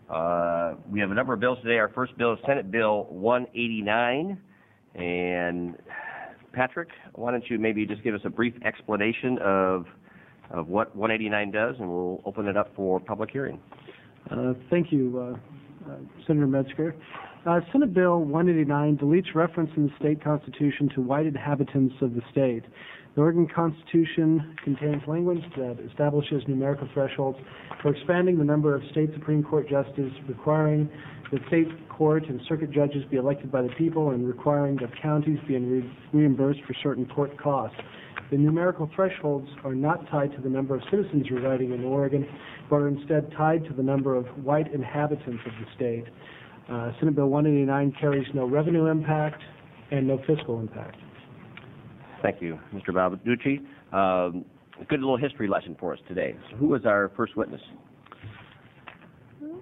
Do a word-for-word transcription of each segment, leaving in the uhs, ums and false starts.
Uh, we have a number of bills today. Our first bill is Senate Bill one eighty-nine. And Patrick, why don't you maybe just give us a brief explanation of, of what one eighty-nine does, and we'll open it up for public hearing. Uh, thank you, uh, uh, Senator Metzger. Uh, Senate Bill one eighty-nine deletes reference in the state constitution to white inhabitants of the state. The Oregon Constitution contains language that establishes numerical thresholds for expanding the number of state Supreme Court justices, requiring that state court and circuit judges be elected by the people, and requiring that counties be re reimbursed for certain court costs. The numerical thresholds are not tied to the number of citizens residing in Oregon, but are instead tied to the number of white inhabitants of the state. Uh, Senate Bill one eighty-nine carries no revenue impact and no fiscal impact. Thank you, Mister Balducci. Um, a good little history lesson for us today. So who was our first witness? All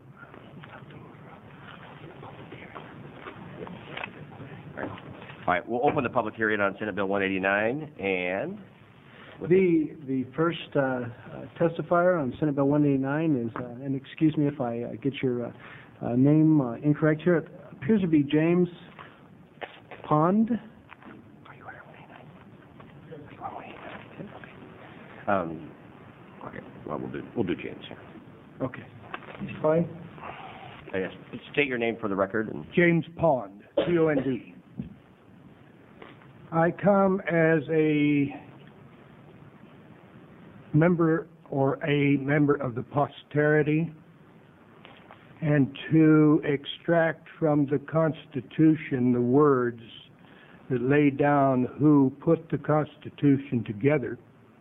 right. All right, we'll open the public hearing on Senate Bill one eighty-nine, and the the first uh, uh, testifier on Senate Bill one eighty-nine is, uh, and excuse me if I uh, get your uh, uh, name uh, incorrect here. It appears to be James Pond. Um, okay, well, we'll do, we'll do James here. Okay. Fine. I guess, state your name for the record. And James Pond, P O N D. I come as a member or a member of the posterity, and to extract from the Constitution the words that lay down who put the Constitution together.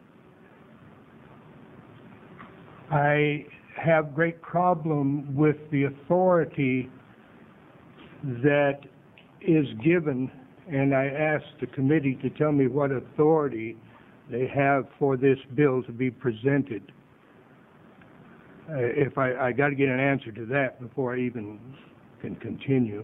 I have great problem with the authority that is given, and I asked the committee to tell me what authority they have for this bill to be presented. Uh, if I, I got to get an answer to that before I even can continue.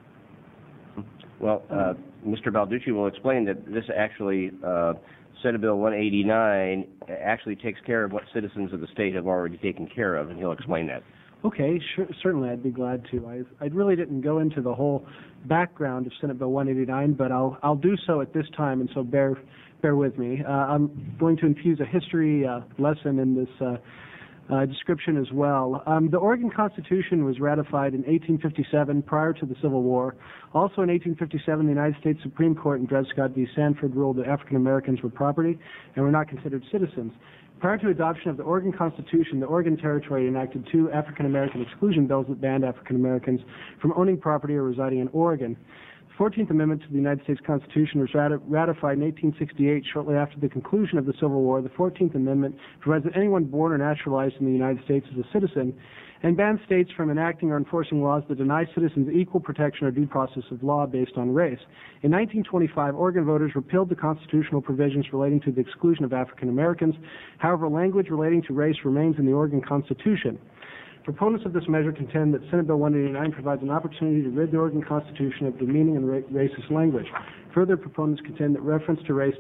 Well, uh, Mister Balducci will explain that this actually, uh, Senate Bill one eighty-nine actually takes care of what citizens of the state have already taken care of, and he'll explain that. Okay, sure, certainly I'd be glad to. I, I really didn't go into the whole background of Senate Bill one eighty-nine, but I'll, I'll do so at this time, and so bear, bear with me. Uh, I'm going to infuse a history uh, lesson in this uh, uh, description as well. Um, the Oregon Constitution was ratified in eighteen fifty-seven, prior to the Civil War. Also in eighteen fifty-seven, the United States Supreme Court in Dred Scott v. Sanford ruled that African Americans were property and were not considered citizens. Prior to adoption of the Oregon Constitution, the Oregon Territory enacted two African American exclusion bills that banned African Americans from owning property or residing in Oregon. The fourteenth Amendment to the United States Constitution was ratified in eighteen sixty-eight, shortly after the conclusion of the Civil War. The fourteenth Amendment provides that anyone born or naturalized in the United States is a citizen, and bans states from enacting or enforcing laws that deny citizens equal protection or due process of law based on race. In nineteen twenty-five, Oregon voters repealed the constitutional provisions relating to the exclusion of African Americans. However, language relating to race remains in the Oregon Constitution. Proponents of this measure contend that Senate Bill one eighty-nine provides an opportunity to rid the Oregon Constitution of demeaning and ra racist language. Further, proponents contend that reference to race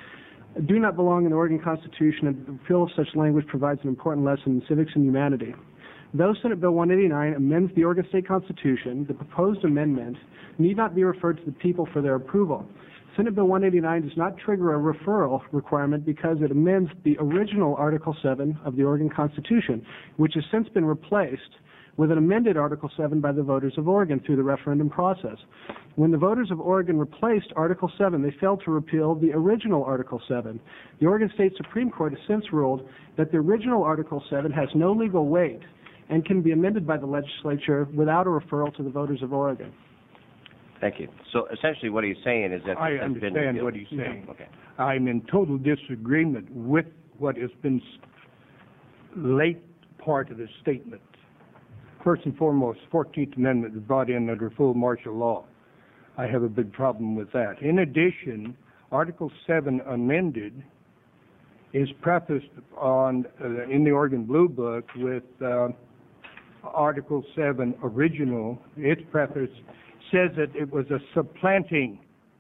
do not belong in the Oregon Constitution, and the repeal of such language provides an important lesson in civics and humanity. Though Senate Bill one eighty-nine amends the Oregon State Constitution, the proposed amendment need not be referred to the people for their approval. Senate Bill one eighty-nine does not trigger a referral requirement because it amends the original Article seven of the Oregon Constitution, which has since been replaced with an amended Article seven by the voters of Oregon through the referendum process. When the voters of Oregon replaced Article seven, they failed to repeal the original Article seven. The Oregon State Supreme Court has since ruled that the original Article seven has no legal weight and can be amended by the legislature without a referral to the voters of Oregon. Thank you. So essentially what he's saying is that... I understand what he's saying. Okay. I'm in total disagreement with what has been late part of the statement. First and foremost, fourteenth Amendment was brought in under full martial law. I have a big problem with that. In addition, Article seven amended is prefaced on uh, in the Oregon Blue Book with uh, Article seven original. Its preface says that it was a supplanting.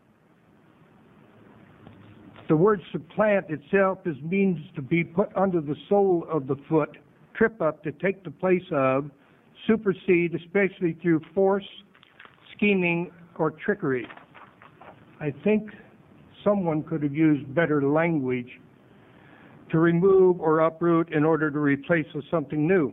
The word supplant itself is means to be put under the sole of the foot, trip up to take the place of, supersede, especially through force, scheming, or trickery. I think someone could have used better language to remove or uproot in order to replace with something new.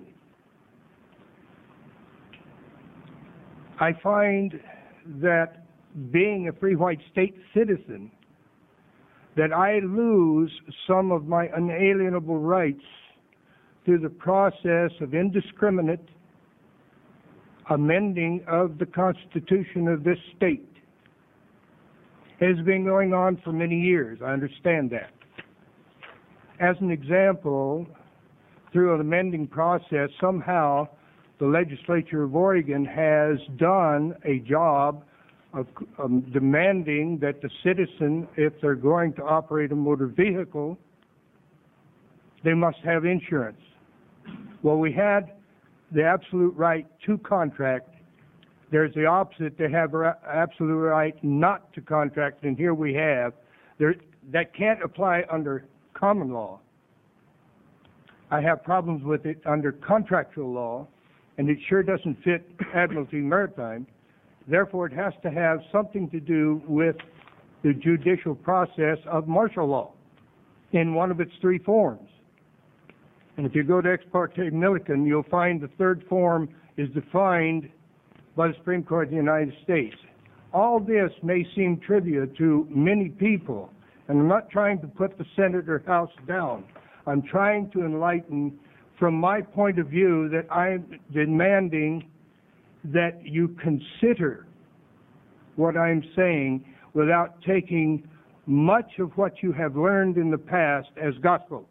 I find that being a free white state citizen, that I lose some of my unalienable rights through the process of indiscriminate amending of the Constitution of this state. It has been going on for many years. I understand that. As an example, through an amending process, somehow the legislature of Oregon has done a job of um, demanding that the citizen, if they're going to operate a motor vehicle, they must have insurance. Well, we had the absolute right to contract. There's the opposite, they have an absolute right not to contract, and here we have. There, that can't apply under common law. I have problems with it under contractual law, and it sure doesn't fit Admiralty Maritime. Therefore, it has to have something to do with the judicial process of martial law in one of its three forms. And if you go to Ex parte Milliken, you'll find the third form is defined by the Supreme Court of the United States. All this may seem trivia to many people, and I'm not trying to put the Senate or House down. I'm trying to enlighten from my point of view that I'm demanding that you consider what I'm saying without taking much of what you have learned in the past as gospel.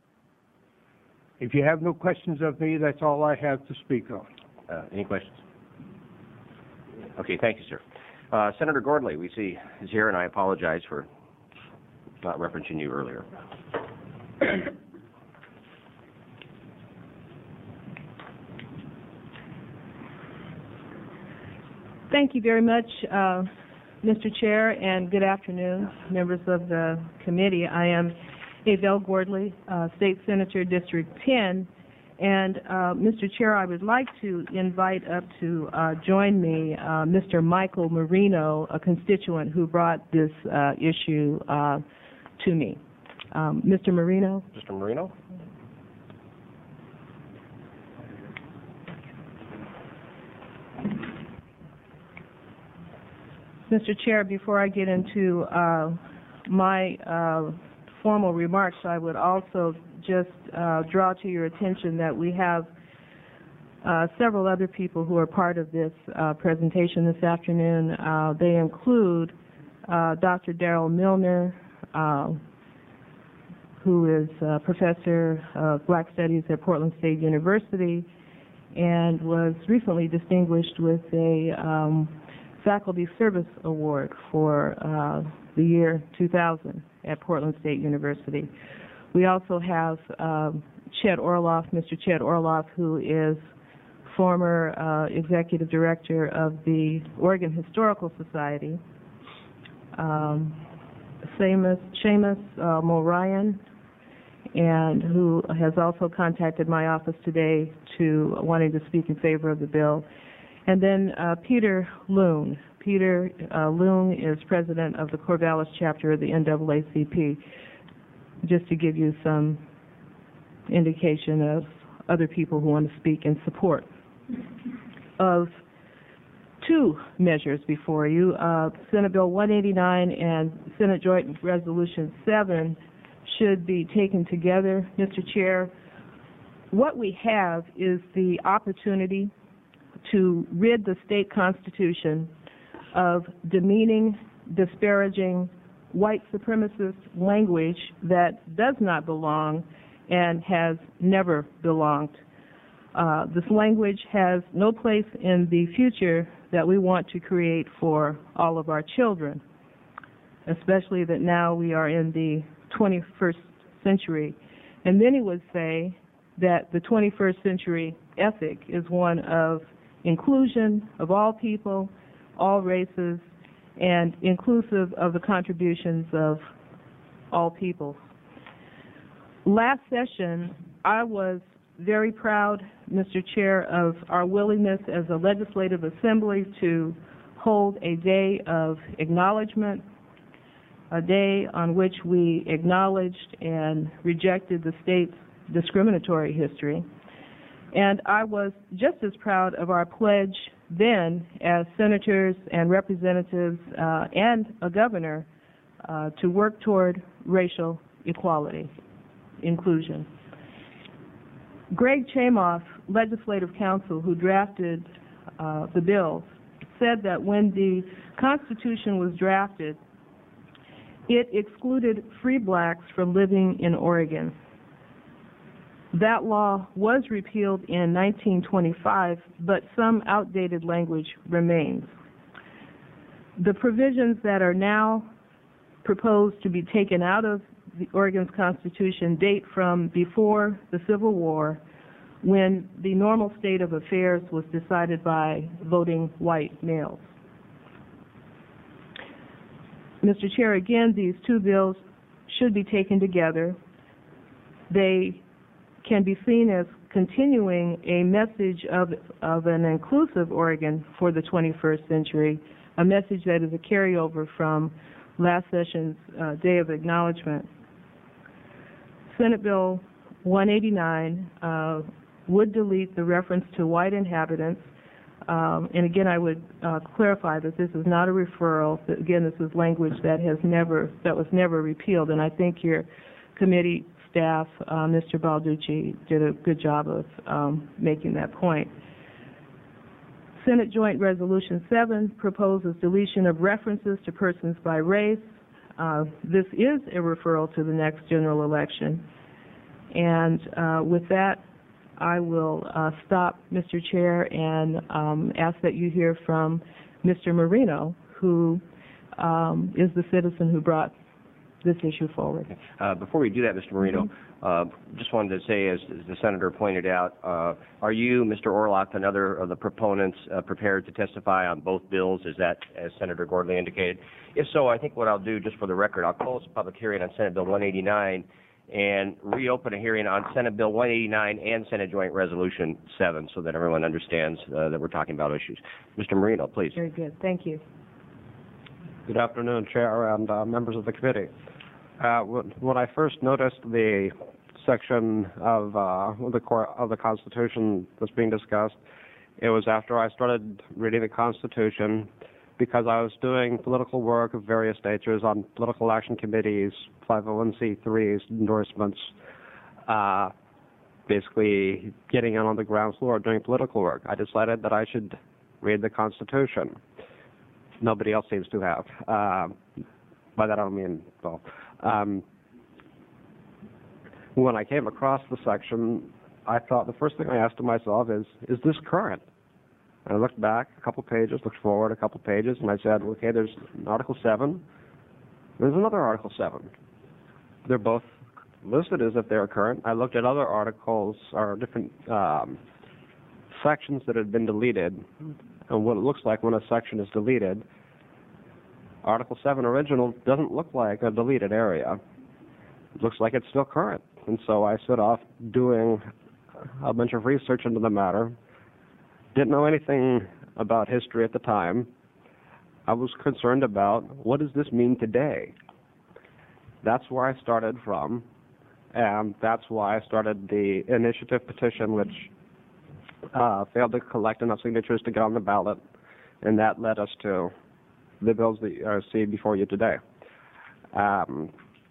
If you have no questions of me, that's all I have to speak on. Uh, any questions? Okay, thank you, sir. Uh, Senator Gordley, we see is here, and I apologize for not referencing you earlier. Thank you very much, uh, Mister Chair, and good afternoon, members of the committee. I am Avelle Gordley, uh, State Senator, District ten, and uh, Mister Chair, I would like to invite up to uh, join me uh, Mister Michael Marino, a constituent who brought this uh, issue uh, to me. Um, Mister Marino? Mister Marino? Mister Chair, before I get into uh, my uh, formal remarks, I would also just uh, draw to your attention that we have uh, several other people who are part of this uh, presentation this afternoon. Uh, they include uh, Doctor Darrell Milner, uh, who is a professor of Black Studies at Portland State University and was recently distinguished with a um, Faculty Service Award for uh, the year two thousand at Portland State University. We also have um, Chet Orloff, Mister Chet Orloff, who is former uh, executive director of the Oregon Historical Society. Um, Seamus, Seamus uh, Mulryan, and who has also contacted my office today to wanting to speak in favor of the bill. And then uh, Peter Loon. Peter uh, Loon is president of the Corvallis chapter of the N double A C P, just to give you some indication of other people who want to speak in support of two measures before you. Uh, Senate Bill one eighty-nine and Senate Joint Resolution seven should be taken together. Mister Chair, what we have is the opportunity to rid the state constitution of demeaning, disparaging, white supremacist language that does not belong and has never belonged. Uh, this language has no place in the future that we want to create for all of our children, especially that now we are in the twenty-first century. And many would say that the twenty-first century ethic is one of inclusion of all people, all races, and inclusive of the contributions of all peoples. Last session, I was very proud, Mister Chair, of our willingness as a legislative assembly to hold a day of acknowledgement, a day on which we acknowledged and rejected the state's discriminatory history. And I was just as proud of our pledge then as senators and representatives uh, and a governor uh, to work toward racial equality, inclusion. Greg Chamoff, legislative counsel who drafted uh, the bills, said that when the Constitution was drafted, it excluded free blacks from living in Oregon. That law was repealed in nineteen twenty-five, but some outdated language remains. The provisions that are now proposed to be taken out of the Oregon's Constitution date from before the Civil War, when the normal state of affairs was decided by voting white males. Mister Chair, again, these two bills should be taken together. They can be seen as continuing a message of, of an inclusive Oregon for the twenty-first century, a message that is a carryover from last session's uh, Day of Acknowledgement. Senate Bill one eighty-nine uh, would delete the reference to white inhabitants. Um, and again, I would uh, clarify that this is not a referral. That, again, this is language that has never, that was never repealed. And I think your committee staff, uh, Mister Balducci, did a good job of um, making that point. Senate Joint Resolution seven proposes deletion of references to persons by race. Uh, this is a referral to the next general election. And uh, with that, I will uh, stop, Mister Chair, and um, ask that you hear from Mister Marino, who um, is the citizen who brought this issue forward. Okay. Uh, before we do that, Mister Marino, mm-hmm. uh, just wanted to say, as, as the Senator pointed out, uh, are you, Mister Orloff, and other of the proponents uh, prepared to testify on both bills, as that, as Senator Gordley indicated? If so, I think what I'll do, just for the record, I'll close the public hearing on Senate Bill one eighty-nine and reopen a hearing on Senate Bill one eighty-nine and Senate Joint Resolution seven, so that everyone understands uh, that we're talking about issues. Mister Marino, please. Very good. Thank you. Good afternoon, Chair and uh, members of the committee. Uh, when I first noticed the section of uh, the core of the Constitution that's being discussed, it was after I started reading the Constitution, because I was doing political work of various natures on political action committees, five oh one c threes, endorsements, uh, basically getting in on the ground floor doing political work. I decided that I should read the Constitution. Nobody else seems to have. Uh, by that I don't mean, well, um, when I came across the section, I thought the first thing I asked myself is, is this current? And I looked back a couple pages, looked forward a couple pages, and I said, okay, there's Article seven. There's another Article seven. They're both listed as if they're current. I looked at other articles or different um, sections that had been deleted, and what it looks like when a section is deleted. Article seven original doesn't look like a deleted area. It looks like it's still current. And so I set off doing a bunch of research into the matter. Didn't know anything about history at the time. I was concerned about, what does this mean today? That's where I started from, and that's why I started the initiative petition, which uh, failed to collect enough signatures to get on the ballot, and that led us to the bills that you uh, see before you today. Um,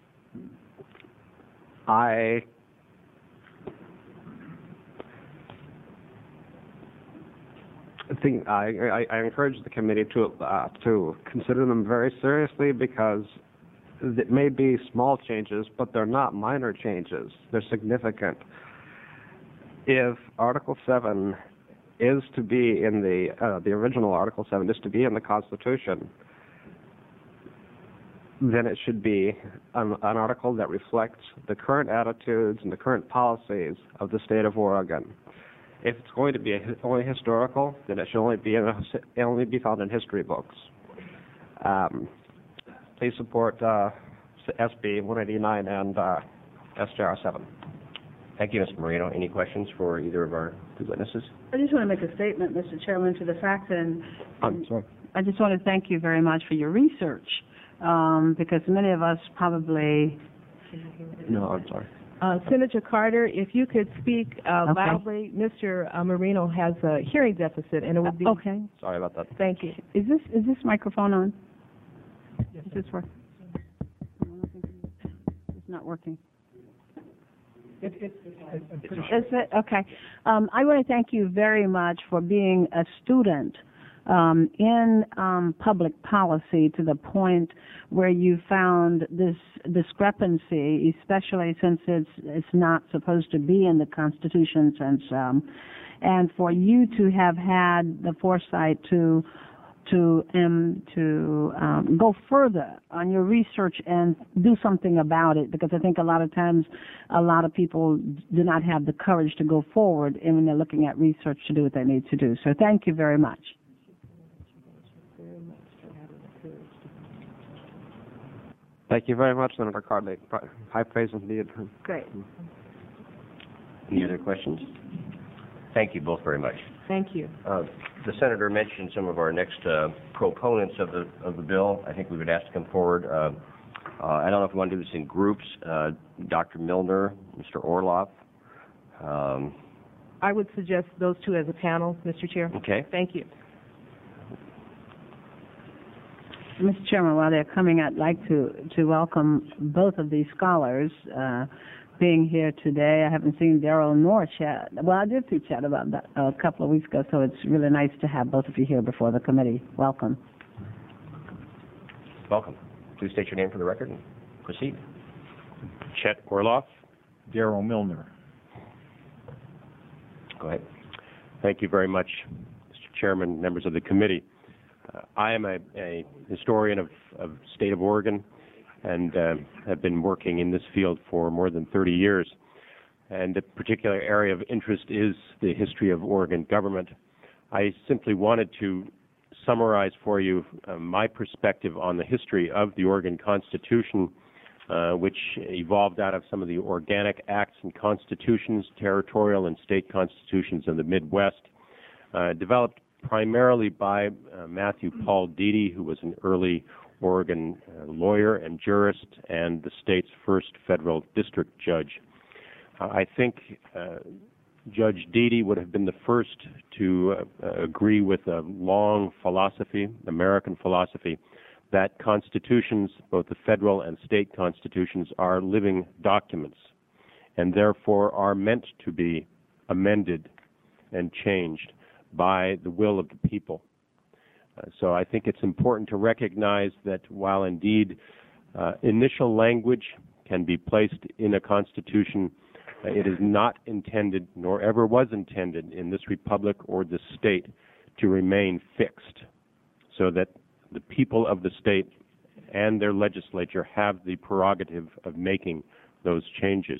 I think I, I, I encourage the committee to uh, to consider them very seriously, because it may be small changes, but they're not minor changes. They're significant. If Article seven is to be in the uh, the original Article seven is to be in the Constitution, then it should be an, an article that reflects the current attitudes and the current policies of the state of Oregon. If it's going to be a, only historical, then it should only be in a, only be found in history books. Um, please support uh, S B one eighty-nine and uh, S J R seven. Thank you, Miz Marino. Any questions for either of our two witnesses? I just want to make a statement, Mister Chairman, to the fact that I'm sorry. I just want to thank you very much for your research, um, because many of us probably. No, I'm sorry. Uh, Senator Carter, if you could speak uh, Okay. loudly, Mister uh, Marino has a hearing deficit, and it would be. Okay. Sorry about that. Thank you. Is this is this microphone on? Is this working? It's not working. It, it, it, I'm pretty Is it? Okay. Um, I want to thank you very much for being a student um, in um, public policy to the point where you found this discrepancy, especially since it's it's not supposed to be in the Constitution, since um, and for you to have had the foresight to to um, to um, go further on your research and do something about it, because I think a lot of times a lot of people do not have the courage to go forward and when they're looking at research to do what they need to do. So thank you very much. Thank you very much, Senator Cartley. High praise indeed. Great. Any other questions? Thank you both very much. Thank you. Uh, the senator mentioned some of our next uh, proponents of the of the bill. I think we would ask to come forward. Uh, uh, I don't know if we want to do this in groups. Uh, Doctor Milner, Mister Orloff. Um, I would suggest those two as a panel, Mister Chair. okay. Thank you. Mister Chairman, while they're coming, I'd like to, to welcome both of these scholars uh, being here today. I haven't seen Daryl nor Chad. Well, I did see Chad about that uh, a couple of weeks ago, so it's really nice to have both of you here before the committee. Welcome. Welcome. Please state your name for the record and proceed. Chet Orloff. Darrell Milner. Go ahead. Thank you very much, Mister Chairman, members of the committee. Uh, I am a, a historian of, of state of Oregon and uh, have been working in this field for more than thirty years. And a particular area of interest is the history of Oregon government. I simply wanted to summarize for you uh, my perspective on the history of the Oregon Constitution, uh, which evolved out of some of the organic acts and constitutions, territorial and state constitutions of the Midwest, uh, developed primarily by uh, Matthew Paul Deedy, who was an early Oregon uh, lawyer and jurist and the state's first federal district judge. Uh, I think uh, Judge Deedy would have been the first to uh, agree with a long philosophy, American philosophy, that constitutions, both the federal and state constitutions, are living documents and therefore are meant to be amended and changed by the will of the people. Uh, so I think it's important to recognize that while indeed uh, initial language can be placed in a constitution, uh, it is not intended, nor ever was intended in this republic or this state, to remain fixed, so that the people of the state and their legislature have the prerogative of making those changes.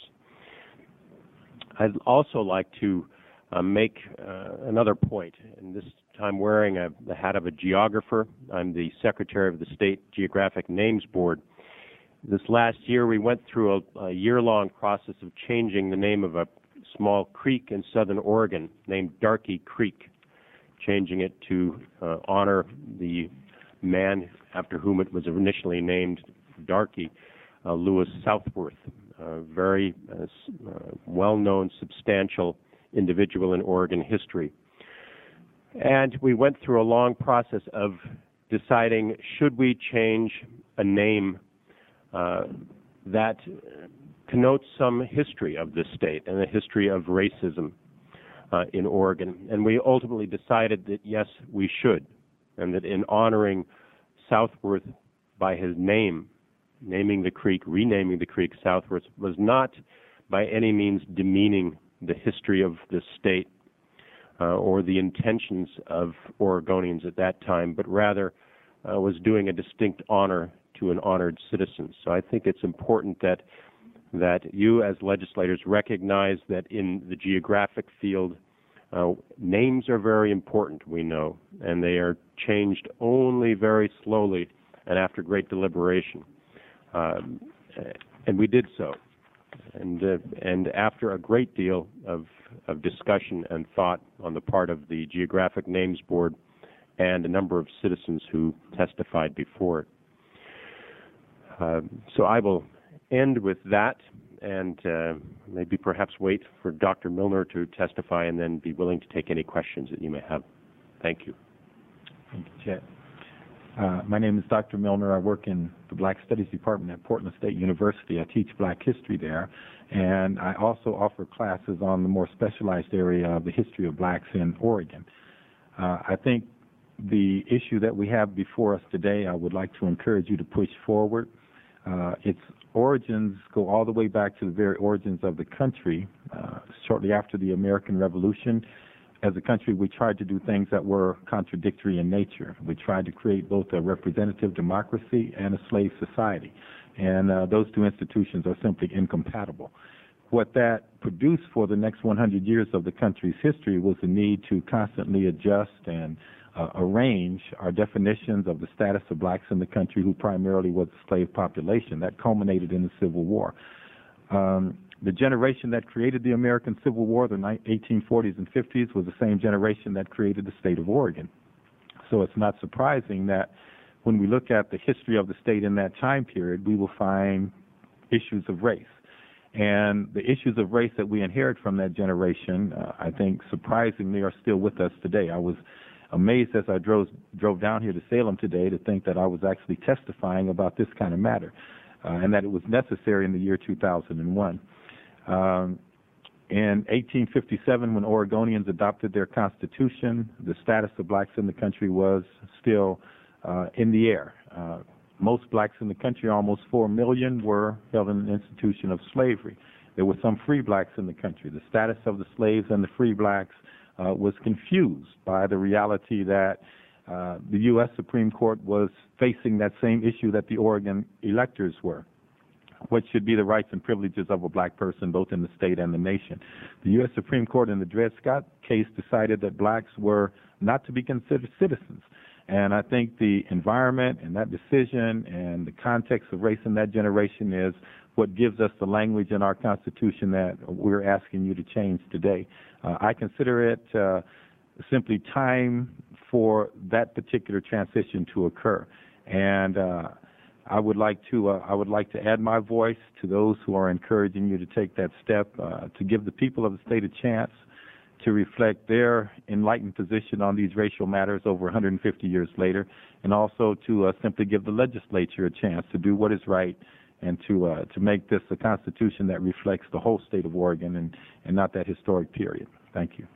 I'd also like to Uh, make uh, another point, and this time wearing a, the hat of a geographer. I'm the secretary of the State Geographic Names Board. This last year we went through a, a year-long process of changing the name of a small creek in southern Oregon named Darkey Creek, changing it to uh, honor the man after whom it was initially named, Darkey, uh, Lewis Southworth, a very uh, uh, well-known, substantial individual in Oregon history. And we went through a long process of deciding, should we change a name uh, that connotes some history of this state and the history of racism uh, in Oregon. And we ultimately decided that, yes, we should, and that in honoring Southworth by his name, naming the creek, renaming the creek Southworth, was not by any means demeaning the history of the state uh, or the intentions of Oregonians at that time, but rather uh, was doing a distinct honor to an honored citizen. So I think it's important that that you as legislators recognize that in the geographic field, uh, names are very important, we know, and they are changed only very slowly and after great deliberation. Um, and we did so. And, uh, and after a great deal of, of discussion and thought on the part of the Geographic Names Board and a number of citizens who testified before it. Uh, so I will end with that and uh, maybe perhaps wait for Doctor Milner to testify and then be willing to take any questions that you may have. Thank you. Thank you, Chet. Uh, my name is Doctor Milner. I work in the Black Studies Department at Portland State University. I teach Black history there, and I also offer classes on the more specialized area of the history of blacks in Oregon. Uh, I think the issue that we have before us today, I would like to encourage you to push forward. Uh, its origins go all the way back to the very origins of the country. Uh, shortly after the American Revolution, as a country, we tried to do things that were contradictory in nature. We tried to create both a representative democracy and a slave society, and uh, those two institutions are simply incompatible. What that produced for the next one hundred years of the country's history was the need to constantly adjust and uh, arrange our definitions of the status of blacks in the country, who primarily was a slave population. That culminated in the Civil War. Um, The generation that created the American Civil War, the eighteen forties and fifties, was the same generation that created the state of Oregon. So it's not surprising that when we look at the history of the state in that time period, we will find issues of race. And the issues of race that we inherit from that generation, uh, I think surprisingly, are still with us today. I was amazed as I drove, drove down here to Salem today to think that I was actually testifying about this kind of matter, uh, and that it was necessary in the year two thousand one. Um, in eighteen fifty-seven, when Oregonians adopted their constitution, the status of blacks in the country was still uh, in the air. Uh, most blacks in the country, almost four million, were held in an institution of slavery. There were some free blacks in the country. The status of the slaves and the free blacks uh, was confused by the reality that uh, the U S Supreme Court was facing that same issue that the Oregon electors were. What should be the rights and privileges of a black person, both in the state and the nation? The U S Supreme Court in the Dred Scott case decided that blacks were not to be considered citizens. And I think the environment and that decision and the context of race in that generation is what gives us the language in our Constitution that we're asking you to change today. Uh, I consider it uh, simply time for that particular transition to occur. And uh, I would like to uh, I would like to add my voice to those who are encouraging you to take that step, uh, to give the people of the state a chance to reflect their enlightened position on these racial matters over one hundred fifty years later, and also to uh, simply give the legislature a chance to do what is right and to uh, to make this a constitution that reflects the whole state of Oregon and, and not that historic period. Thank you.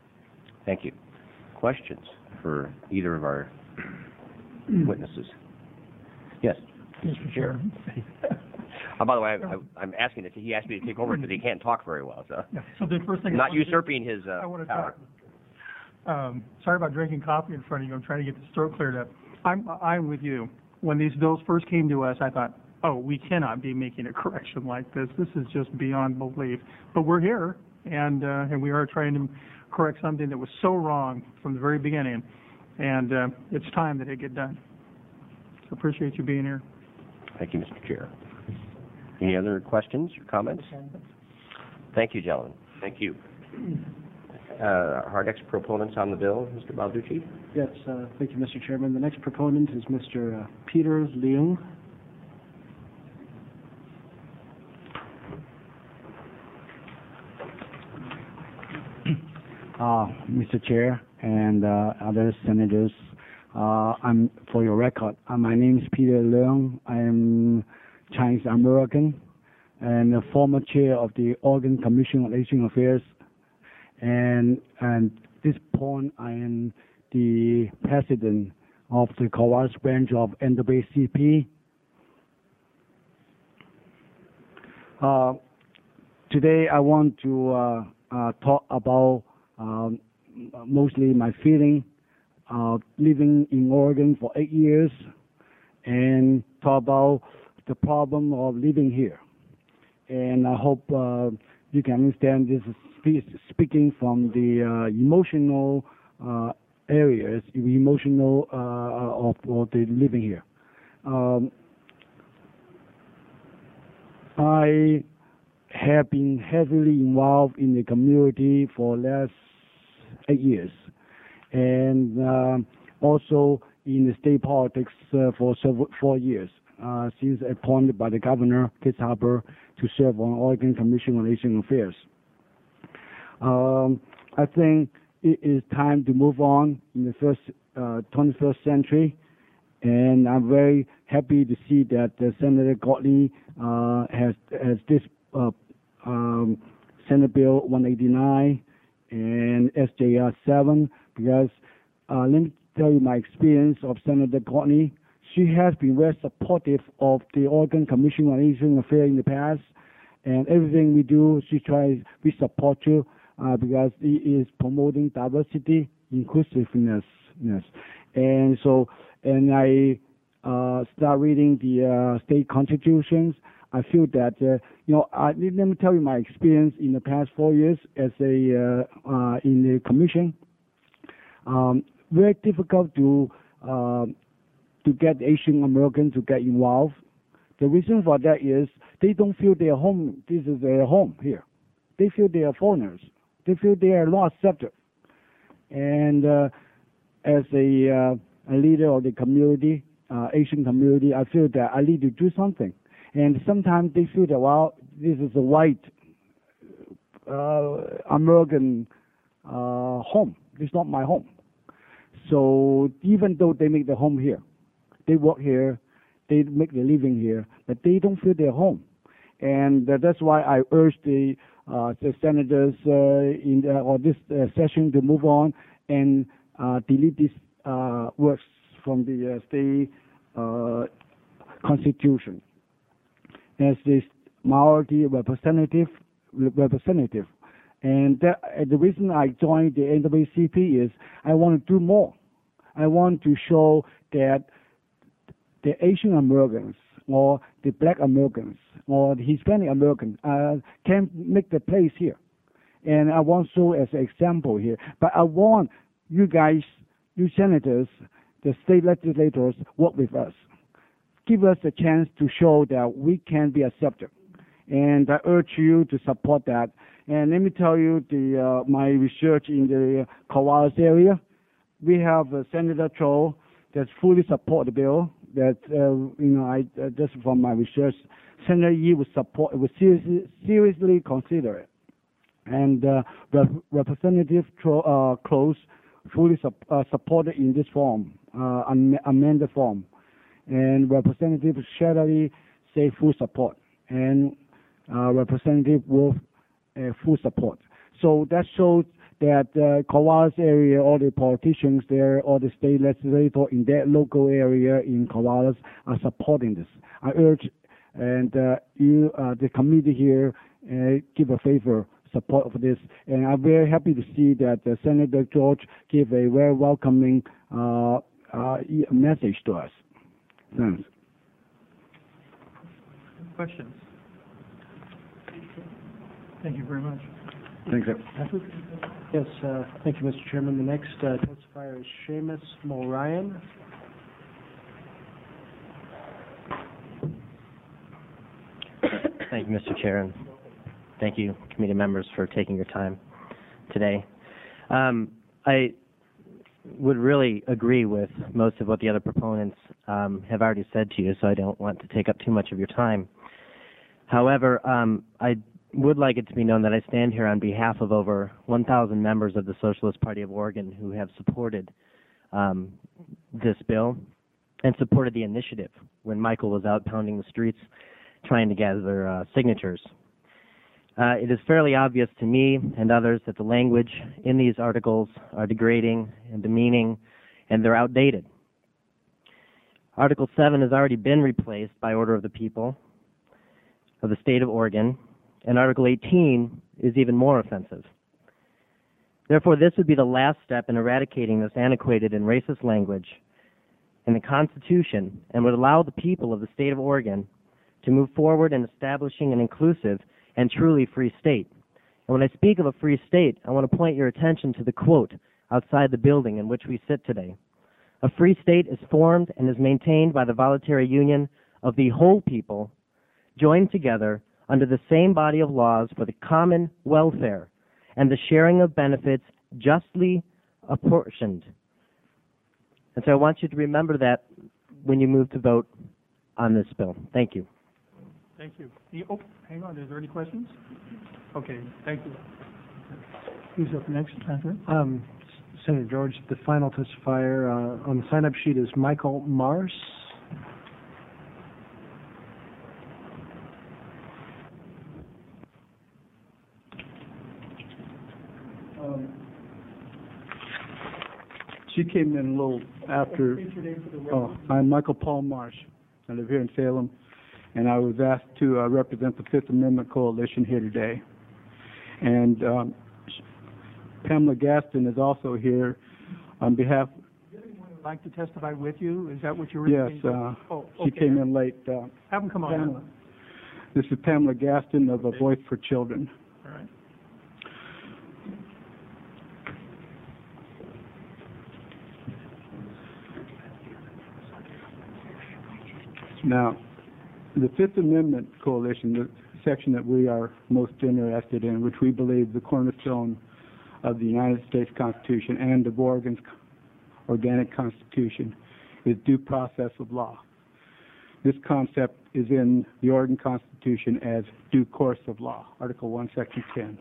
Thank you. Questions for either of our witnesses? Yes. Mister Chairman. Oh, by the way, I, I, I'm asking that he asked me to take over because he can't talk very well. So, Yeah, so the first thing I not wanna do- usurping his uh, I want to power. talk. Um, sorry about drinking coffee in front of you. I'm trying to get the throat cleared up. I'm, I'm with you. When these bills first came to us, I thought, oh, we cannot be making a correction like this. This is just beyond belief. But we're here, and uh, and we are trying to correct something that was so wrong from the very beginning. And uh, it's time that it get done. So appreciate you being here. Thank you, Mister Chair. Any other questions or comments? Thank you, gentlemen. Thank you. Uh, our next proponents on the bill, Mister Balducci. Yes, uh, thank you, Mister Chairman. The next proponent is Mister Uh, Peter Leung. Uh, Mister Chair and uh, other senators, uh, I'm for your record. Uh, my name is Peter Leung. I am Chinese American and the former chair of the Oregon Commission on Asian Affairs. And and this point, I am the president of the Corvallis branch of N double A C P. Uh, today, I want to uh, uh, talk about um, mostly my feeling uh, living in Oregon for eight years, and talk about the problem of living here. And I hope uh, you can understand this is speaking from the uh, emotional uh, areas, emotional uh, of, of the living here. Um, I have been heavily involved in the community for the last eight years, and um, also in the state politics uh, for several, four years, uh, since appointed by the governor, Keith Harper, to serve on Oregon Commission on Asian Affairs. Um, I think it is time to move on in the first uh, twenty-first century, and I'm very happy to see that uh, Senator Godley uh, has has this uh, um, Senate Bill one eighty-nine and S J R seven, because uh, let me tell you my experience of Senator Godley. She has been very supportive of the Oregon Commission on Asian Affairs in the past, and everything we do, she tries, we support you uh, because it is promoting diversity, inclusiveness, yes. And so, and I uh, start reading the uh, state constitutions. I feel that, uh, you know, I, let me tell you my experience in the past four years as a uh, uh, in the commission. Um, very difficult to uh, to get Asian Americans to get involved. The reason for that is they don't feel their home. This is their home here. They feel they are foreigners. They feel they are not accepted. And uh, as a, uh, a leader of the community, uh, Asian community, I feel that I need to do something. And sometimes they feel that, well, this is a white uh, American uh, home. It's not my home. So even though they make their home here, they work here, they make their living here, but they don't feel their home. And uh, that's why I urge the, uh, the senators uh, in the, or this uh, session to move on and uh, delete these uh, words from the uh, state uh, constitution. As this minority representative, representative, and that, uh, the reason I joined the N double A C P is I want to do more. I want to show that the Asian Americans or the Black Americans or the Hispanic Americans uh, can make the place here. And I want to show as an example here. But I want you guys, you senators, the state legislators, work with us. Give us a chance to show that we can be accepted. And I urge you to support that. And let me tell you the uh, my research in the Corvallis area. We have uh, Senator Cho that fully support the bill. That uh, you know, I uh, just from my research, Senator Yi would support, would seriously, seriously consider it, and uh, Rep Representative Tro uh, Close fully sup uh, supported in this form, uh, am amended form, and Representative Shetterly say full support, and uh, Representative Wolf uh, full support. So that shows that uh, Corvallis area, all the politicians there, all the state legislators in that local area in Corvallis are supporting this. I urge and uh, you, uh, the committee here, uh, give a favor support for this. And I'm very happy to see that uh, Senator George gave a very welcoming uh, uh, message to us. Thanks. Questions? Thank you very much. Thanks. Yes, uh, thank you, Mister Chairman. The next uh, testifier is Seamus Mulryan. Thank you, Mister Chair, and thank you, committee members, for taking your time today. Um, I would really agree with most of what the other proponents um, have already said to you, so I don't want to take up too much of your time. However, um, I would like it to be known that I stand here on behalf of over one thousand members of the Socialist Party of Oregon who have supported um, this bill and supported the initiative when Michael was out pounding the streets trying to gather uh, signatures. Uh, it is fairly obvious to me and others that the language in these articles are degrading and demeaning, and they're outdated. Article seven has already been replaced by order of the people of the state of Oregon, and Article eighteen is even more offensive. Therefore, this would be the last step in eradicating this antiquated and racist language in the Constitution, and would allow the people of the state of Oregon to move forward in establishing an inclusive and truly free state. And when I speak of a free state, I want to point your attention to the quote outside the building in which we sit today. A free state is formed and is maintained by the voluntary union of the whole people, joined together under the same body of laws for the common welfare and the sharing of benefits justly apportioned. And so I want you to remember that when you move to vote on this bill. Thank you. Thank you. The- Oh, hang on, is there any questions? Okay, thank you. Who's up next, Patrick? Um, Senator George, the final testifier uh, on the sign-up sheet is Michael Mars. Um, She came in a little after. Oh, I'm Michael Paul Marsh. I live here in Salem, and I was asked to uh, represent the Fifth Amendment Coalition here today. And um, Pamela Gaston is also here on behalf. Would like to testify with you? Is that what you're? Yes, uh, oh, she okay. came in late. Uh, Have them come on. Pamela. This is Pamela Gaston of A Voice for Children. All right. Now, the Fifth Amendment Coalition, the section that we are most interested in, which we believe is the cornerstone of the United States Constitution and of Oregon's organic constitution, is due process of law. This concept is in the Oregon Constitution as due course of law, Article one, Section ten.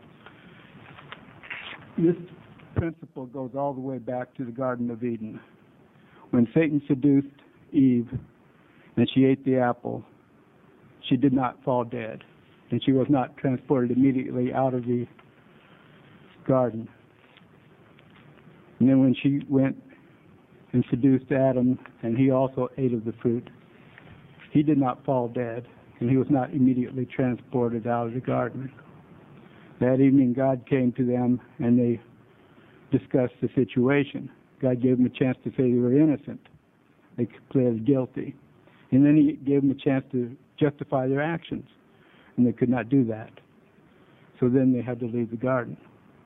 This principle goes all the way back to the Garden of Eden. When Satan seduced Eve and she ate the apple, she did not fall dead, and she was not transported immediately out of the garden. And then when she went and seduced Adam, and he also ate of the fruit, he did not fall dead, and he was not immediately transported out of the garden. That evening, God came to them, and they discussed the situation. God gave them a chance to say they were innocent. They pleaded guilty. And then he gave them a chance to justify their actions, and they could not do that. So then they had to leave the garden.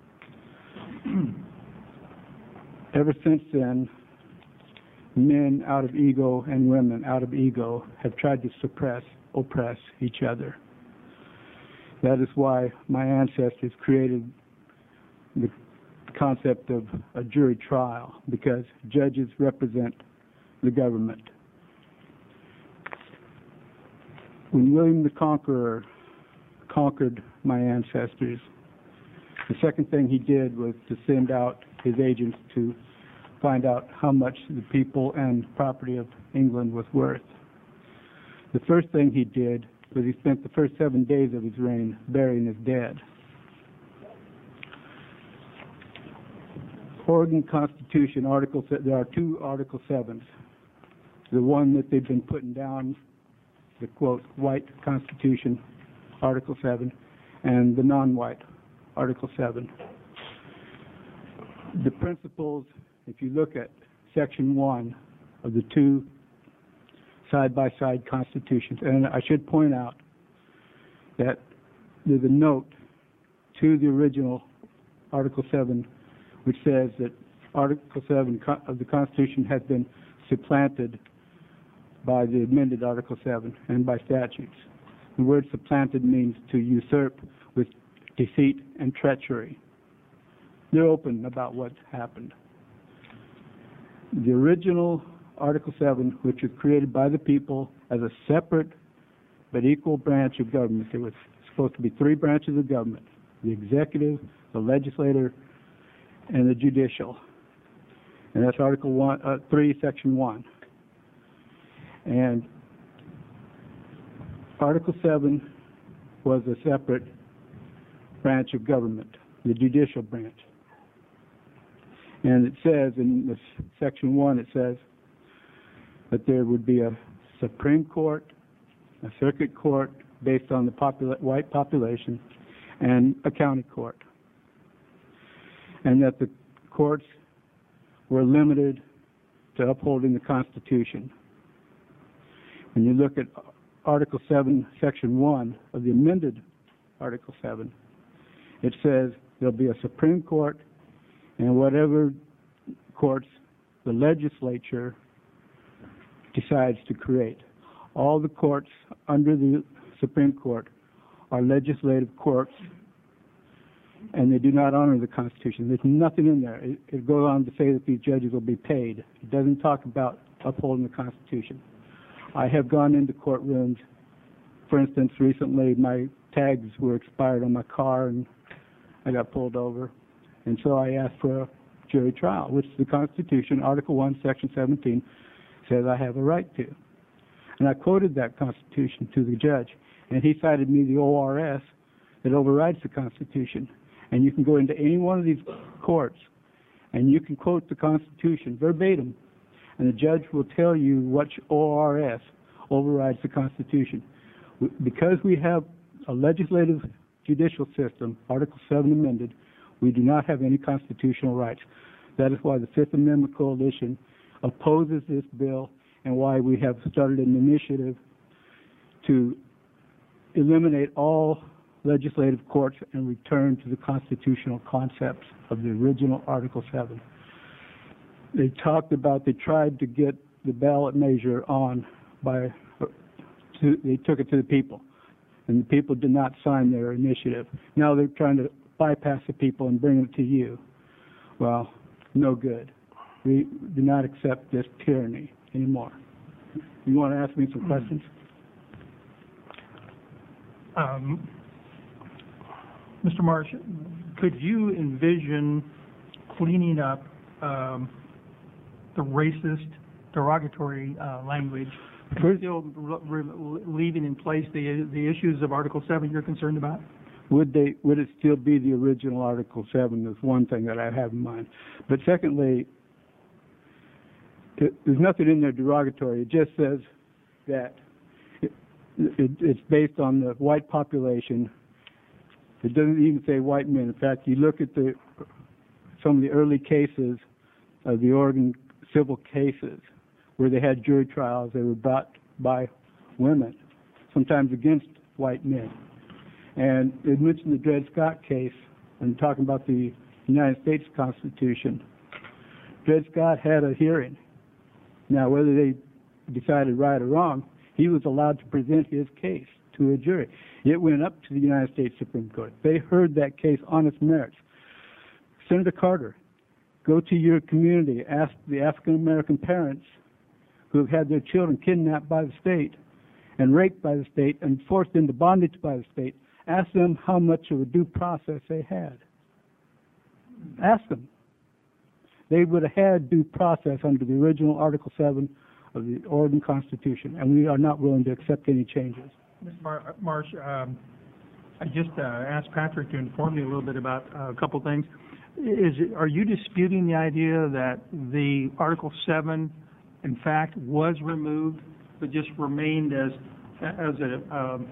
Ever since then, men out of ego and women out of ego have tried to suppress, oppress each other. That is why my ancestors created the concept of a jury trial, because judges represent the government. When William the Conqueror conquered my ancestors, the second thing he did was to send out his agents to find out how much the people and property of England was worth. The first thing he did was he spent the first seven days of his reign burying his dead. Oregon Constitution, Article, there are two Article sevens. The one that they've been putting down, the quote, white Constitution, Article seven, and the non-white, Article seven. The principles, if you look at Section one of the two side-by-side constitutions, and I should point out that there's a note to the original Article seven, which says that Article seven of the Constitution has been supplanted by the amended Article seven and by statutes. The word supplanted means to usurp with deceit and treachery. They're open about what happened. The original Article seven, which was created by the people as a separate but equal branch of government, there was supposed to be three branches of government: the executive, the legislature, and the judicial. And that's Article one, uh, three, Section one. And Article seven was a separate branch of government, the judicial branch. And it says in this Section one, it says that there would be a Supreme Court, a Circuit Court based on the popula- white population, and a county court. And that the courts were limited to upholding the Constitution. When you look at Article seven, Section one of the amended Article seven, it says there'll be a Supreme Court and whatever courts the legislature decides to create. All the courts under the Supreme Court are legislative courts, and they do not honor the Constitution. There's nothing in there. It, it goes on to say that these judges will be paid. It doesn't talk about upholding the Constitution. I have gone into courtrooms. For instance, recently my tags were expired on my car, and I got pulled over. And so I asked for a jury trial, which the Constitution, Article one, Section seventeen, says I have a right to. And I quoted that Constitution to the judge, and he cited me the O R S that overrides the Constitution. And you can go into any one of these courts, and you can quote the Constitution verbatim, and the judge will tell you which O R S overrides the Constitution. Because we have a legislative judicial system, Article seven amended, we do not have any constitutional rights. That is why the Fifth Amendment Coalition opposes this bill, and why we have started an initiative to eliminate all legislative courts and return to the constitutional concepts of the original Article seven. They talked about, they tried to get the ballot measure on by, to, they took it to the people, and the people did not sign their initiative. Now they're trying to bypass the people and bring it to you. Well, no good. We do not accept this tyranny anymore. You want to ask me some questions? Um, Mister Marsh, could you envision cleaning up um, the racist, derogatory uh, language, and First, still re- re- leaving in place the the issues of Article seven you're concerned about? Would they? Would it still be the original Article seven? Is one thing that I have in mind. But secondly, it, there's nothing in there derogatory. It just says that it, it, it's based on the white population. It doesn't even say white men. In fact, you look at the some of the early cases of the Oregon civil cases where they had jury trials. They were brought by women, sometimes against white men. And they mentioned the Dred Scott case and talking about the United States Constitution. Dred Scott had a hearing. Now, whether they decided right or wrong, he was allowed to present his case to a jury. It went up to the United States Supreme Court. They heard that case on its merits. Senator Carter, go to your community, ask the African American parents who have had their children kidnapped by the state and raped by the state and forced into bondage by the state. Ask them how much of a due process they had. Ask them. They would have had due process under the original Article seven of the Oregon Constitution, and we are not willing to accept any changes. Mister Mar- Marsh, um, I just uh, asked Patrick to inform me a little bit about uh, a couple things. Is it, are you disputing the idea that the Article seven, in fact, was removed, but just remained as as a um,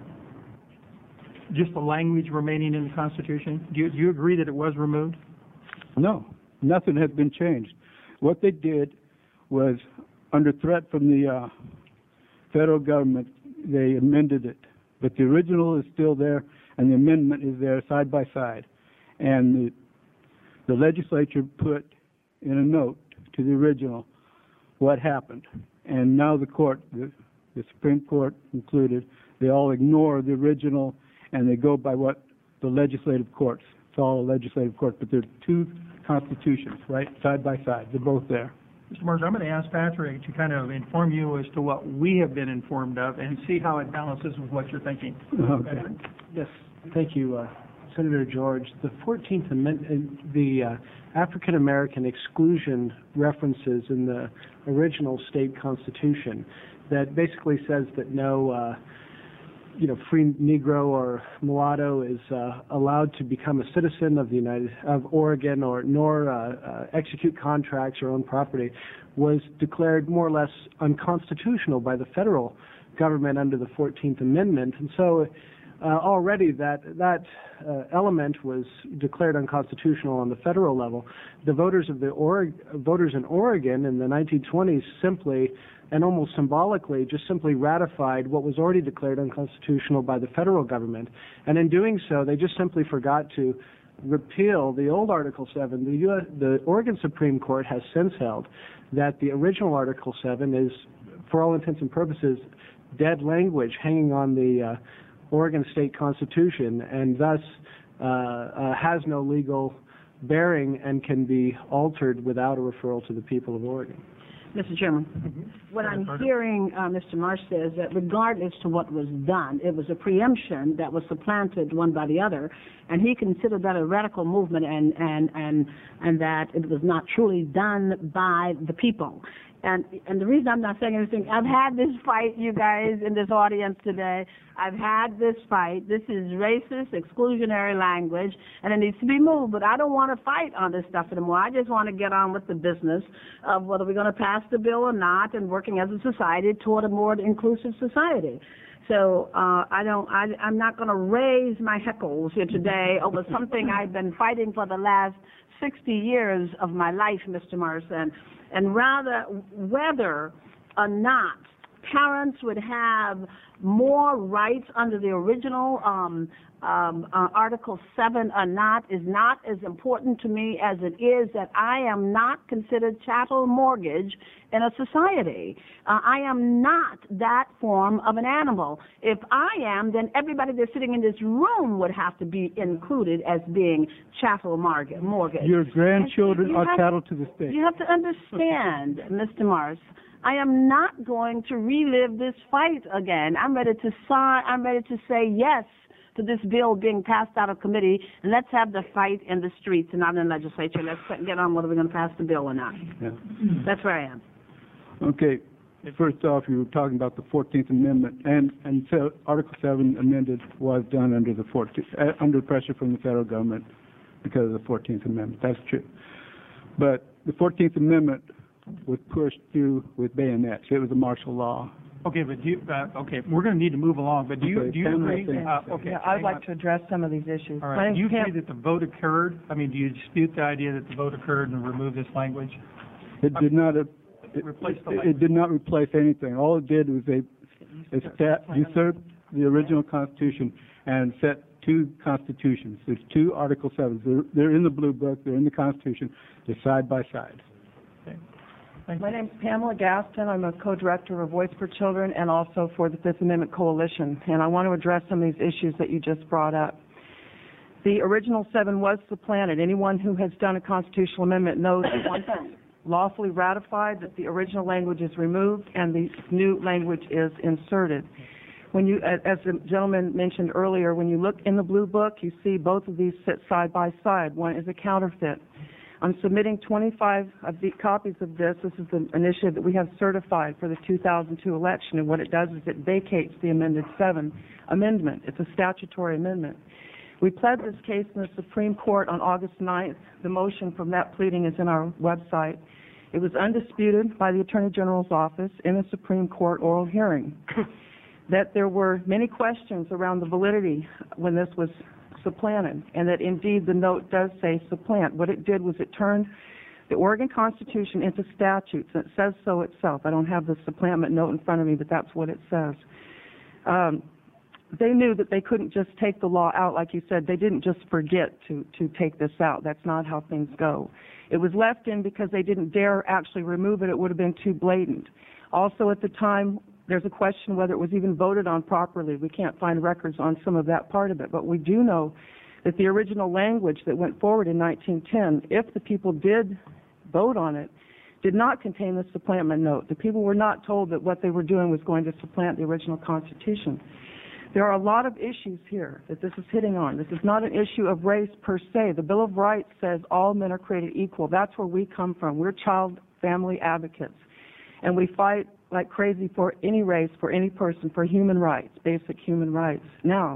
just the language remaining in the Constitution? Do you, do you agree that it was removed? No, nothing has been changed. What they did was, under threat from the uh, federal government, they amended it. But the original is still there, and the amendment is there side by side. And the, the legislature put in a note to the original what happened. And now the court, the, the Supreme Court included, they all ignore the original, and they go by what the legislative courts. It's all a legislative court, but they're two constitutions, right, side by side. They're both there. Mister Marsh, I'm going to ask Patrick to kind of inform you as to what we have been informed of and see how it balances with what you're thinking. Okay. Patrick? Yes, thank you, uh, Senator George. The fourteenth Amendment, the uh, African American exclusion references in the original state constitution that basically says that no, uh, you know, free Negro or mulatto is uh, allowed to become a citizen of the United of Oregon or nor uh, uh, execute contracts or own property, was declared more or less unconstitutional by the federal government under the fourteenth Amendment, and so uh, already that that uh, element was declared unconstitutional on the federal level. The voters of the Oreg- voters in Oregon in the nineteen twenties simply and almost symbolically just simply ratified what was already declared unconstitutional by the federal government. And in doing so, they just simply forgot to repeal the old Article seven. The, U S, the Oregon Supreme Court has since held that the original Article seven is, for all intents and purposes, dead language hanging on the uh, Oregon state constitution, and thus uh, uh, has no legal bearing and can be altered without a referral to the people of Oregon. Mister Chairman, Mm-hmm. what I'm hearing uh, Mister Marsh says that regardless to what was done, it was a preemption that was supplanted one by the other, and he considered that a radical movement, and and and and that it was not truly done by the people. And and the reason I'm not saying anything, I've had this fight, you guys, in this audience today. I've had this fight. This is racist, exclusionary language, and it needs to be moved. But I don't want to fight on this stuff anymore. I just want to get on with the business of whether we're going to pass the bill or not, and working as a society toward a more inclusive society. So uh, I don't. I, I'm not going to raise my heckles here today over something I've been fighting for the last sixty years of my life, Mister Morrison. And rather whether or not parents would have more rights under the original um, um, uh, Article seven or not is not as important to me as it is that I am not considered chattel mortgage in a society. Uh, I am not that form of an animal. If I am, then everybody that's sitting in this room would have to be included as being chattel mortgage. Your grandchildren You are have- chattel to the state. You have to understand, Mister Morris, I am not going to relive this fight again. I'm ready to sign, I'm ready to say yes to this bill being passed out of committee, and let's have the fight in the streets and not in the legislature. Let's get on whether we're going to pass the bill or not. Yeah. That's where I am. Okay. First off, you were talking about the fourteenth Amendment, and and so Article seven amended was done under the fourteenth, uh, under pressure from the federal government because of the fourteenth Amendment. That's true. But the fourteenth Amendment was pushed through with bayonets. It was a martial law. Okay, but do you, uh, okay, we're going to need to move along, but do you, Okay, do you Pamela, agree? thanks. Uh, okay. Yeah, I'd hang like on. to address some of these issues. All My right, name's do you Pam- agree that the vote occurred? I mean, do you dispute the idea that the vote occurred and remove this language? It did not, uh, it, Replace the it, language. it did not replace anything. All it did was they it sat, usurped the original Constitution and set two constitutions. There's two Article sevens. They're, they're in the Blue Book. They're in the Constitution. They're side by side. Thank My you. name's Pamela Gaston. I'm a co-director of Voice for Children and also for the Fifth Amendment Coalition. And I want to address some of these issues that you just brought up. The original seven was supplanted. Anyone who has done a constitutional amendment knows that once it's lawfully ratified, that the original language is removed and the new language is inserted. When you, as the gentleman mentioned earlier, when you look in the Blue Book, you see both of these sit side by side. One is a counterfeit. I'm submitting twenty-five of the copies of this. This is the initiative that we have certified for the two thousand two election, and what it does is it vacates the amended seven amendment. It's a statutory amendment. We pled this case in the Supreme Court on August ninth. The motion from that pleading is in our website. It was undisputed by the Attorney General's office in a Supreme Court oral hearing that there were many questions around the validity when this was supplanted, and that indeed the note does say supplant. What it did was it turned the Oregon Constitution into statutes, and it says so itself. I don't have the supplantment note in front of me, but that's what it says. Um, they knew that they couldn't just take the law out, like you said. They didn't just forget to, to take this out. That's not how things go. It was left in because they didn't dare actually remove it. It would have been too blatant. Also at the time, there's a question whether it was even voted on properly. We can't find records on some of that part of it, but we do know that the original language that went forward in nineteen ten, if the people did vote on it, did not contain the supplantment note. The people were not told that what they were doing was going to supplant the original Constitution. There are a lot of issues here that this is hitting on. This is not an issue of race per se. The Bill of Rights says all men are created equal. That's where we come from. We're child family advocates, and we fight like crazy for any race, for any person, for human rights, basic human rights. Now,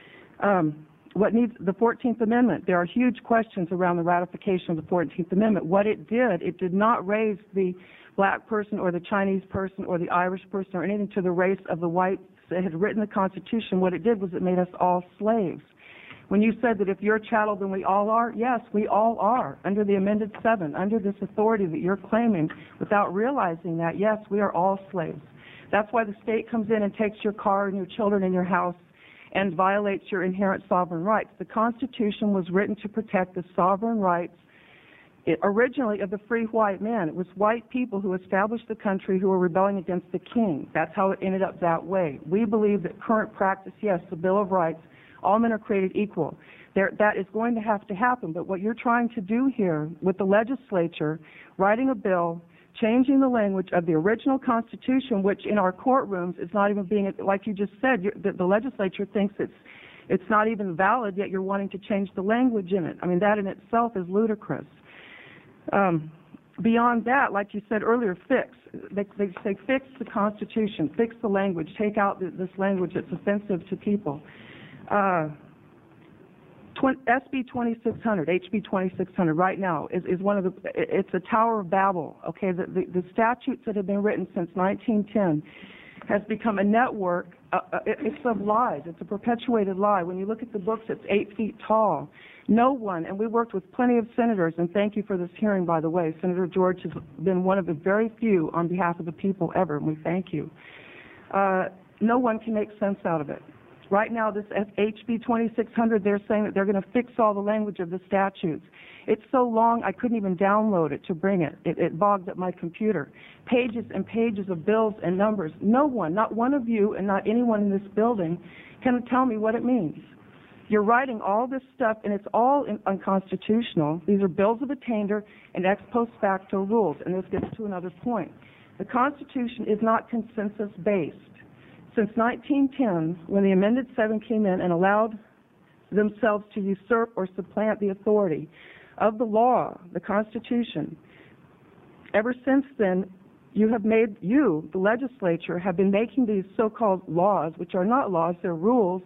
um, what needs the fourteenth Amendment? There are huge questions around the ratification of the fourteenth Amendment. What it did, it did not raise the black person or the Chinese person or the Irish person or anything to the race of the whites that had written the Constitution. What it did was it made us all slaves. When you said that if you're chattel, then we all are, yes, we all are, under the amended seven, under this authority that you're claiming, without realizing that, yes, we are all slaves. That's why the state comes in and takes your car and your children and your house and violates your inherent sovereign rights. The Constitution was written to protect the sovereign rights It, originally of the free white man. It was white people who established the country who were rebelling against the king. That's how it ended up that way. We believe that current practice, yes, the Bill of Rights, all men are created equal. There, that is going to have to happen. But what you're trying to do here with the legislature, writing a bill, changing the language of the original Constitution, which in our courtrooms is not even being, like you just said, you're, the, the legislature thinks it's it's not even valid, yet you're wanting to change the language in it. I mean, that in itself is ludicrous. Um, beyond that, like you said earlier, fix. They, they say fix the Constitution, fix the language, take out the, this language that's offensive to people. Uh, S B twenty-six hundred, H B twenty-six hundred, right now is, is one of the. It's a Tower of Babel. Okay, the, the, the statutes that have been written since nineteen ten has become a network. Uh, it, it's of lies. It's a perpetuated lie. When you look at the books, it's eight feet tall. No one, and we worked with plenty of senators, and thank you for this hearing, by the way. Senator George has been one of the very few on behalf of the people ever, and we thank you. Uh, no one can make sense out of it. Right now, this H B twenty-six hundred, they're saying that they're going to fix all the language of the statutes. It's so long, I couldn't even download it to bring it. It, it bogged up my computer. Pages and pages of bills and numbers. No one, not one of you and not anyone in this building can tell me what it means. You're writing all this stuff, and it's all in, unconstitutional. These are bills of attainder and ex post facto rules, and this gets to another point. The Constitution is not consensus-based. Since nineteen ten, when the amended seven came in and allowed themselves to usurp or supplant the authority of the law, the Constitution, ever since then, you have made, you, the legislature, have been making these so-called laws, which are not laws, they're rules.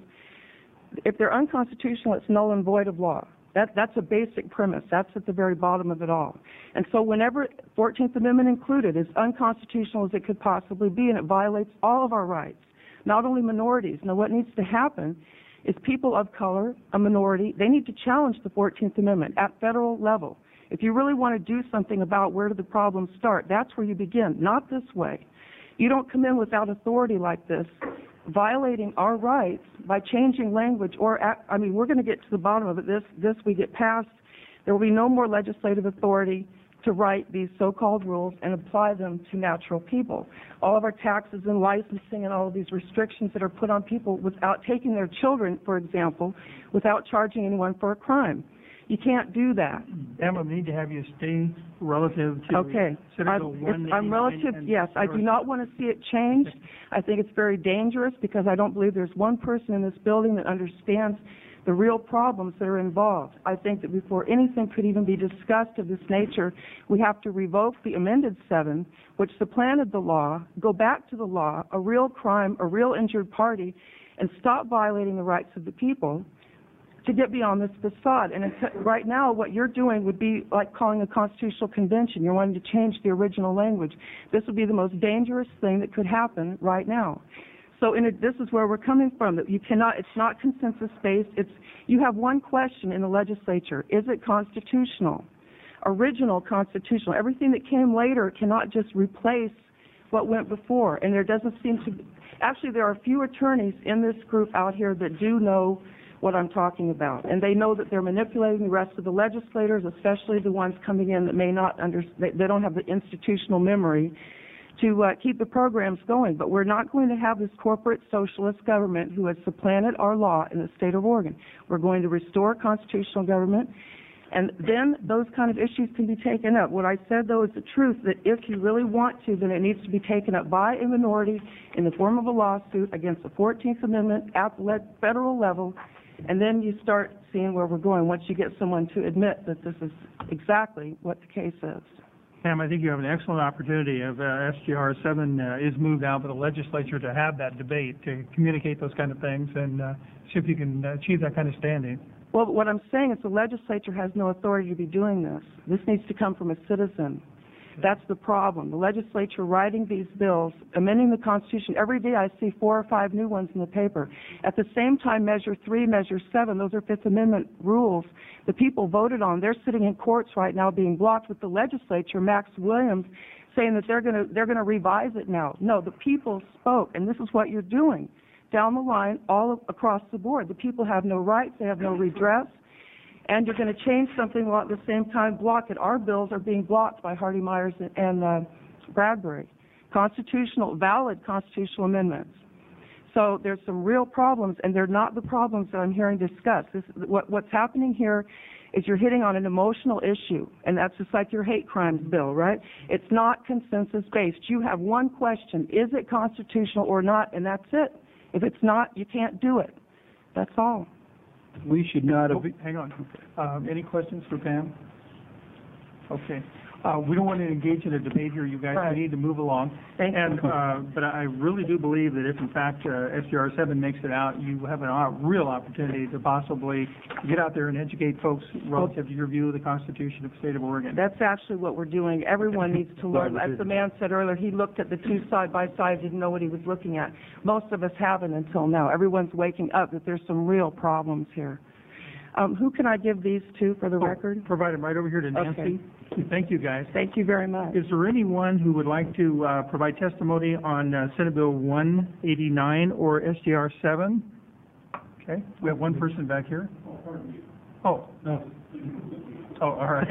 If they're unconstitutional, it's null and void of law. That, that's a basic premise. That's at the very bottom of it all. And so whenever, fourteenth Amendment included, is unconstitutional as it could possibly be, and it violates all of our rights, not only minorities. Now, what needs to happen is people of color, a minority, they need to challenge the fourteenth Amendment at federal level. If you really want to do something about where do the problems start, that's where you begin, not this way. You don't come in without authority like this, violating our rights by changing language or, I mean, we're going to get to the bottom of it. This, this we get past. There will be no more legislative authority to write these so-called rules and apply them to natural people. All of our taxes and licensing and all of these restrictions that are put on people without taking their children, for example, without charging anyone for a crime. You can't do that. Emma, we need to have you stay relative to okay. Senate Bill I'm, it's, I'm relative, and, yes. I do not want to see it changed. I think it's very dangerous because I don't believe there's one person in this building that understands the real problems that are involved. I think that before anything could even be discussed of this nature, we have to revoke the amended seven, which supplanted the law, go back to the law, a real crime, a real injured party, and stop violating the rights of the people to get beyond this facade. And it's, right now, what you're doing would be like calling a constitutional convention. You're wanting to change the original language. This would be the most dangerous thing that could happen right now. So in it, this is where we're coming from, that you cannot, it's not consensus-based. It's, you have one question in the legislature. Is it constitutional? Original constitutional. Everything that came later cannot just replace what went before. And there doesn't seem to be, actually there are a few attorneys in this group out here that do know what I'm talking about. And they know that they're manipulating the rest of the legislators, especially the ones coming in that may not under, they, they don't have the institutional memory to uh, keep the programs going. But we're not going to have this corporate socialist government who has supplanted our law in the state of Oregon. We're going to restore constitutional government, and then those kind of issues can be taken up. What I said, though, is the truth, that if you really want to, then it needs to be taken up by a minority in the form of a lawsuit against the fourteenth Amendment at the le- federal level, and then you start seeing where we're going once you get someone to admit that this is exactly what the case is. Pam, I think you have an excellent opportunity if uh, S G R seven uh, is moved out by the legislature to have that debate, to communicate those kind of things, and uh, see if you can achieve that kind of standing. Well, what I'm saying is the legislature has no authority to be doing this. This needs to come from a citizen. That's the problem. The legislature writing these bills, amending the Constitution. Every day I see four or five new ones in the paper. At the same time, Measure three, Measure seven, those are Fifth Amendment rules the people voted on. They're sitting in courts right now being blocked with the legislature, Max Williams, saying that they're going to they're going to revise it now. No, the people spoke, and this is what you're doing. Down the line, all across the board, the people have no rights, they have no redress. and you're going to change something while at the same time block it. Our bills are being blocked by Hardy Myers and uh, Bradbury, constitutional, valid constitutional amendments. So there's some real problems, and they're not the problems that I'm hearing discussed. This, what, what's happening here is you're hitting on an emotional issue, and that's just like your hate crimes bill, right? It's not consensus-based. You have one question, is it constitutional or not, and that's it. If it's not, you can't do it. That's all. We should not have... Oh, hang on. Um, any questions for Pam? Okay. Uh, we don't want to engage in a debate here, you guys. Right. We need to move along. Thank and, you. Uh, but I really do believe that if, in fact, uh, S G R seven makes it out, you have a uh, real opportunity to possibly get out there and educate folks relative to your view of the Constitution of the State of Oregon. That's actually what we're doing. Everyone needs to learn. As the man said earlier, he looked at the two side by side, didn't know what he was looking at. Most of us haven't until now. Everyone's waking up that there's some real problems here. Um, who can I give these to for the Oh, record? provide them right over here to Nancy. Okay. Thank you, guys. Thank you very much. Is there anyone who would like to uh, provide testimony on uh, Senate Bill one eighty-nine or S G R seven? Okay, we have one person back here. Oh. Oh, all right.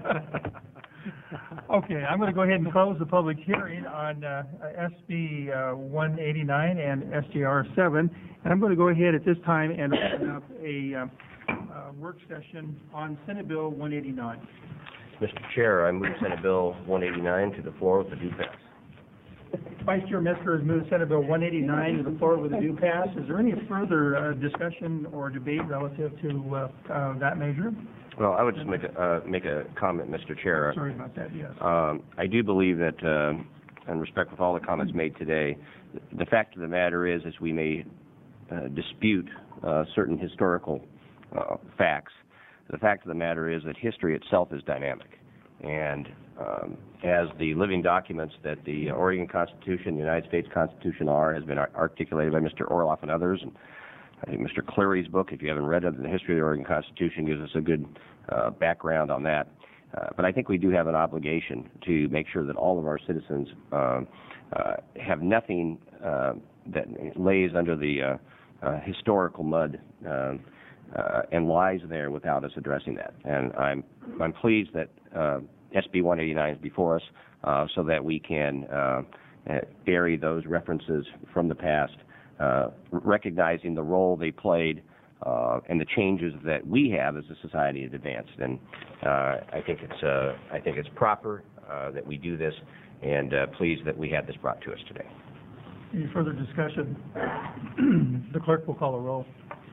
Okay, I'm going to go ahead and close the public hearing on uh, S B uh, one eighty-nine and S G R seven, and I'm going to go ahead at this time and open up a uh, uh, work session on Senate Bill one eighty-nine. Mister Chair, I move Senate Bill one eighty-nine to the floor with a due pass. Vice Chair Metzger has moved Senate Bill one eighty-nine to the floor with a due pass. Is there any further uh, discussion or debate relative to uh, uh, that measure? Well, I would just make a, uh, make a comment, Mister Chair. Sorry about that, yes. Um, I do believe that, uh, in respect with all the comments made today, the fact of the matter is, is we may uh, dispute uh, certain historical uh, facts. The fact of the matter is that history itself is dynamic. And um, as the living documents that the Oregon Constitution, the United States Constitution are, has been articulated by Mister Orloff and others, and I think Mister Cleary's book, if you haven't read it, The History of the Oregon Constitution, gives us a good uh, background on that. Uh, but I think we do have an obligation to make sure that all of our citizens uh, uh, have nothing uh, that lays under the uh, uh, historical mud uh, uh, and lies there without us addressing that. And I'm I'm pleased that uh, S B one eighty-nine is before us uh, so that we can uh, bury those references from the past, uh, recognizing the role they played uh, and the changes that we have as a society has advanced. And uh, I think it's uh, I think it's proper uh, that we do this, and uh, pleased that we had this brought to us today. Any further discussion? The clerk will call a roll.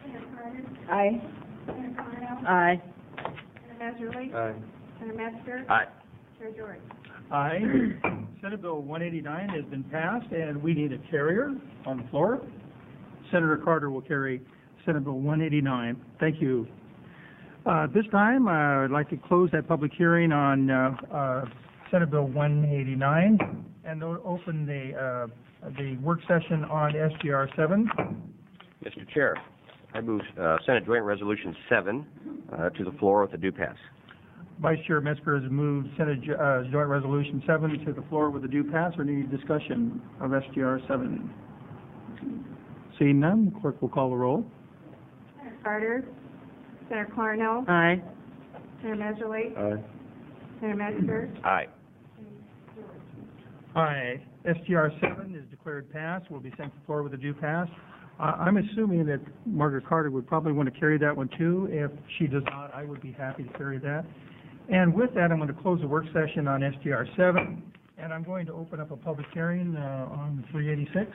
Aye. Aye. Senator Masterly? Aye. Senator Metzger? Aye. Chair George? Aye. Senate Bill one eighty-nine has been passed, and we need a carrier on the floor. Senator Carter will carry Senate Bill one eighty-nine. Thank you. Uh, at this time, uh, I'd like to close that public hearing on uh, uh, Senate Bill one eighty-nine and o- open the uh, the work session on S G R seven. Mister Chair, I move uh, Senate Joint Resolution seven uh, to the floor with a due pass. Vice Chair Metzger has moved Senate uh, Joint Resolution seven to the floor with a due pass. Or any discussion of S G R seven? Seeing none, the clerk will call the roll. Senator Carter? Senator Clarnell? Aye. Senator Meserly? Aye. Senator Metzger? Aye. Aye. S G R seven is declared passed, will be sent to the floor with a due pass. Uh, I'm assuming that Margaret Carter would probably want to carry that one too. If she does not, I would be happy to carry that. And with that, I'm going to close the work session on S G R seven, and I'm going to open up a public hearing uh, on three eighty-six.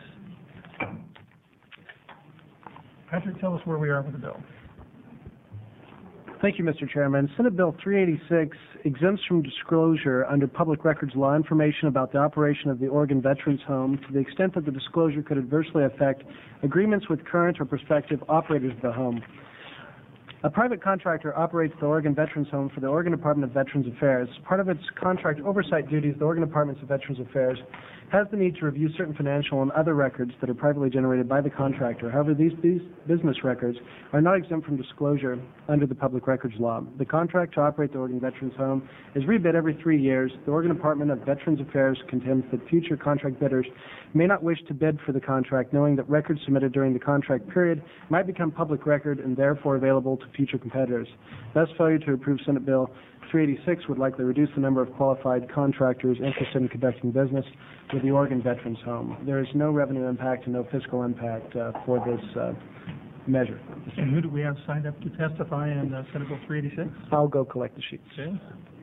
Patrick, tell us where we are with the bill. Thank you, Mister Chairman. Senate Bill three eighty-six exempts from disclosure under public records law information about the operation of the Oregon Veterans Home to the extent that the disclosure could adversely affect agreements with current or prospective operators of the home. A private contractor operates the Oregon Veterans Home for the Oregon Department of Veterans Affairs. As part of its contract oversight duties, the Oregon Department of Veterans Affairs has the need to review certain financial and other records that are privately generated by the contractor. However, these, these business records are not exempt from disclosure under the public records law. The contract to operate the Oregon Veterans Home is rebid every three years. The Oregon Department of Veterans Affairs contends that future contract bidders may not wish to bid for the contract, knowing that records submitted during the contract period might become public record and therefore available to future competitors. Thus, failure to approve Senate Bill three eighty-six would likely reduce the number of qualified contractors interested in conducting business with the Oregon Veterans Home. There is no revenue impact and no fiscal impact uh, for this uh, measure. And who do we have signed up to testify in uh, Senate Bill three eighty-six? I'll go collect the sheets. Okay.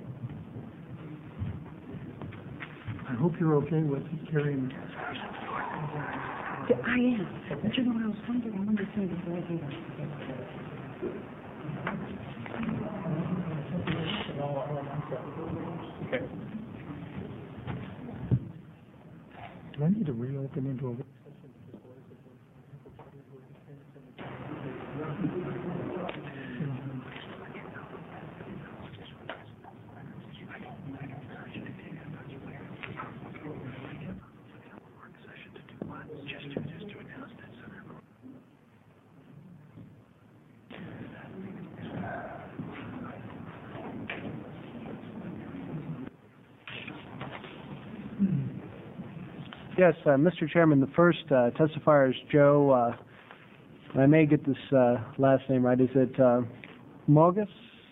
I hope you're okay with carrying. I am. But you know what I was wondering? I wonder if it was right here. Okay. Do I need to reopen into a... Yes, uh, Mister Chairman, the first uh, testifier is Joe, uh, I may get this uh, last name right, is it uh, Mogus?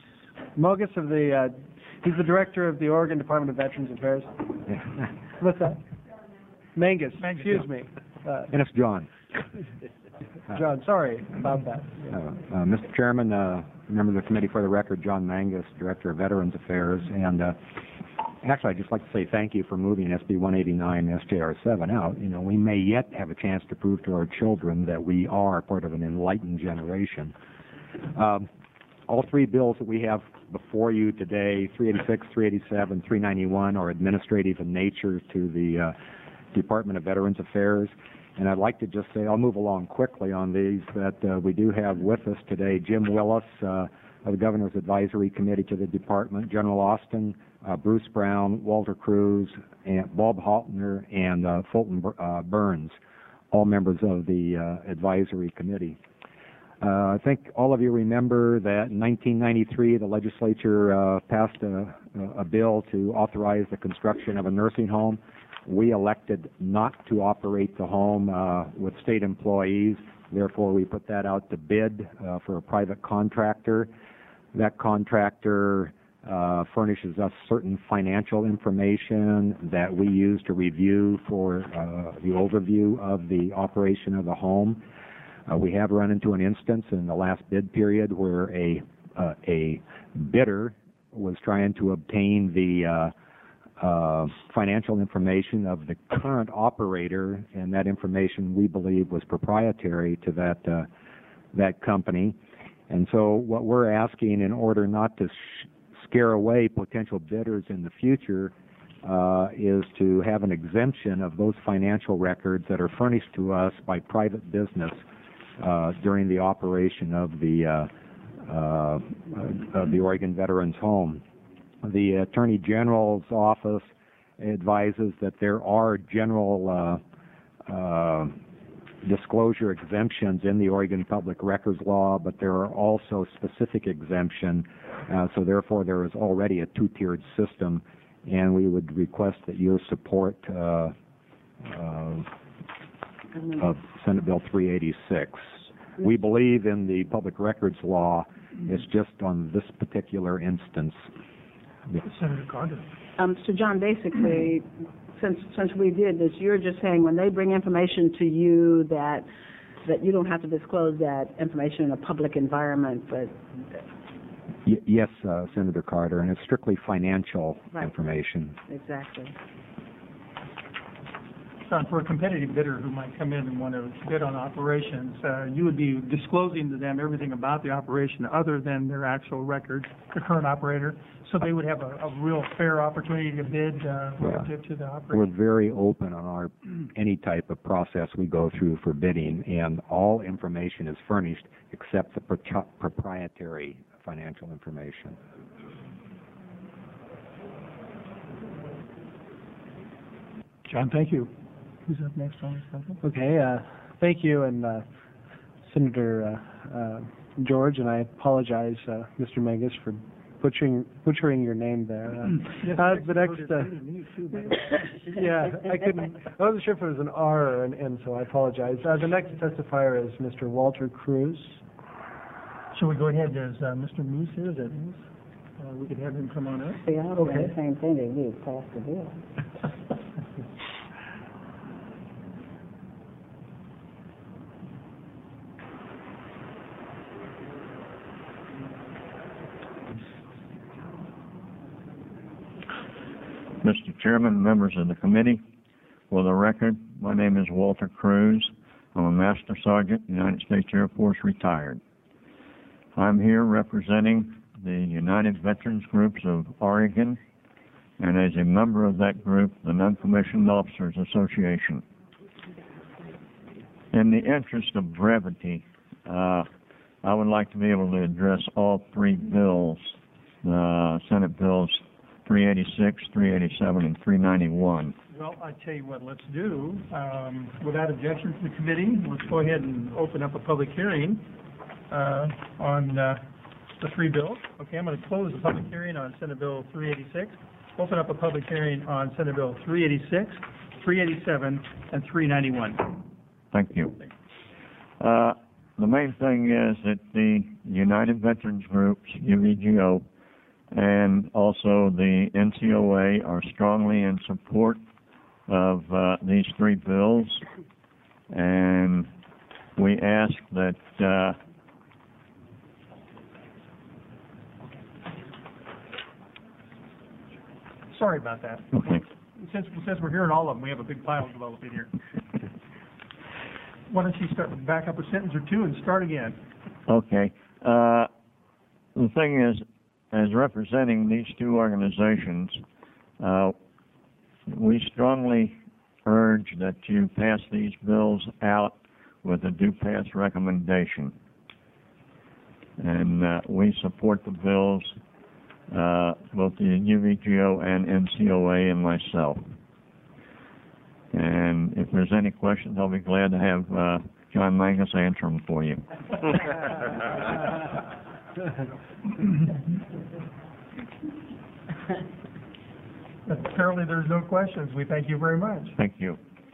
Mogus of the, uh, he's the director of the Oregon Department of Veterans Affairs. What's that? Mangus, excuse me. Uh, And it's John. John, sorry about that. Uh, uh, Mister Chairman, uh, member of the committee, for the record, John Mangus, Director of Veterans Affairs, and uh, actually, I'd just like to say thank you for moving S B one eighty-nine S J R seven out. You know, we may yet have a chance to prove to our children that we are part of an enlightened generation. Um, all three bills that we have before you today, three eighty-six, three eighty-seven, three ninety-one, are administrative in nature to the uh, Department of Veterans Affairs. And I'd like to just say, I'll move along quickly on these, that uh, we do have with us today Jim Willis uh, of the Governor's Advisory Committee to the Department, General Austin, uh, Bruce Brown, Walter Cruz, and Bob Haltner, and uh, Fulton uh, Burns, all members of the uh, Advisory Committee. Uh, I think all of you remember that in nineteen ninety-three, the legislature uh, passed a, a bill to authorize the construction of a nursing home. We elected not to operate the home uh, with state employees. Therefore, we put that out to bid uh, for a private contractor. That contractor uh, furnishes us certain financial information that we use to review for uh, the overview of the operation of the home. Uh, we have run into an instance in the last bid period where a uh, a bidder was trying to obtain the uh, uh, financial information of the current operator, and that information we believe was proprietary to that uh, that company. And so what we're asking, in order not to sh- scare away potential bidders in the future, uh, is to have an exemption of those financial records that are furnished to us by private business uh, during the operation of the uh, uh, of the Oregon Veterans Home. The Attorney General's office advises that there are general uh, uh, disclosure exemptions in the Oregon Public Records Law, but there are also specific exemptions, uh, so therefore there is already a two-tiered system, and we would request that you support uh, uh, of Senate Bill three eighty-six. We believe in the Public Records Law. It's just on this particular instance. Senator Carter. Um, so, John, basically, since since we did this, you're just saying when they bring information to you that that you don't have to disclose that information in a public environment, but Y- yes, uh, Senator Carter, and it's strictly financial Right. information. exactly. John, for a competitive bidder who might come in and want to bid on operations, uh, you would be disclosing to them everything about the operation other than their actual records, the current operator, so they would have a, a real fair opportunity to bid uh, relative to the We're operation. very open on our any type of process we go through for bidding, and all information is furnished except the pro- proprietary financial information. John, thank you. Who's up next on this subject? Okay, uh, thank you, and uh, Senator uh, uh, George, and I apologize, uh, Mister Mangus, for butchering butchering your name there. Uh, Yes, uh, the next, uh, me too, but- yeah, I couldn't. I wasn't sure if it was an R or an N, so I apologize. Uh, the next testifier is Mister Walter Cruz. Shall we go ahead, there's uh, Mister Moose here, is that Moose? Uh, we could have him come on up. See, I was Okay. doing the same thing they did, pass the bill. Mister Chairman, members of the committee, for the record, my name is Walter Cruz. I'm a Master Sergeant, United States Air Force, retired. I'm here representing the United Veterans Groups of Oregon, and as a member of that group, the Non-Commissioned Officers Association. In the interest of brevity, uh, I would like to be able to address all three bills, uh, Senate bills three eighty-six, three eighty-seven, and three ninety-one. Well, I tell you what, let's do, um, without objection to the committee, let's go ahead and open up a public hearing uh, on uh, the three bills. Okay, I'm going to close the public hearing on Senate Bill three eighty-six, open up a public hearing on Senate Bill three eighty-six, three eighty-seven, and three ninety-one. Thank you. Uh, the main thing is that the United Veterans Groups, U V G O, and also the N C O A are strongly in support of uh, these three bills, and we ask that uh, Sorry about that. okay. Since, since we're hearing all of them, we have a big pile developing here. Why don't you start, back up a sentence or two and start again? Okay. Uh, the thing is, as representing these two organizations, uh, we strongly urge that you pass these bills out with a due pass recommendation. And uh, we support the bills, uh, both the U V G O and N C O A and myself. And if there's any questions, I'll be glad to have uh, John Mangus answer them for you. Apparently there's no questions. We thank you very much. Thank you.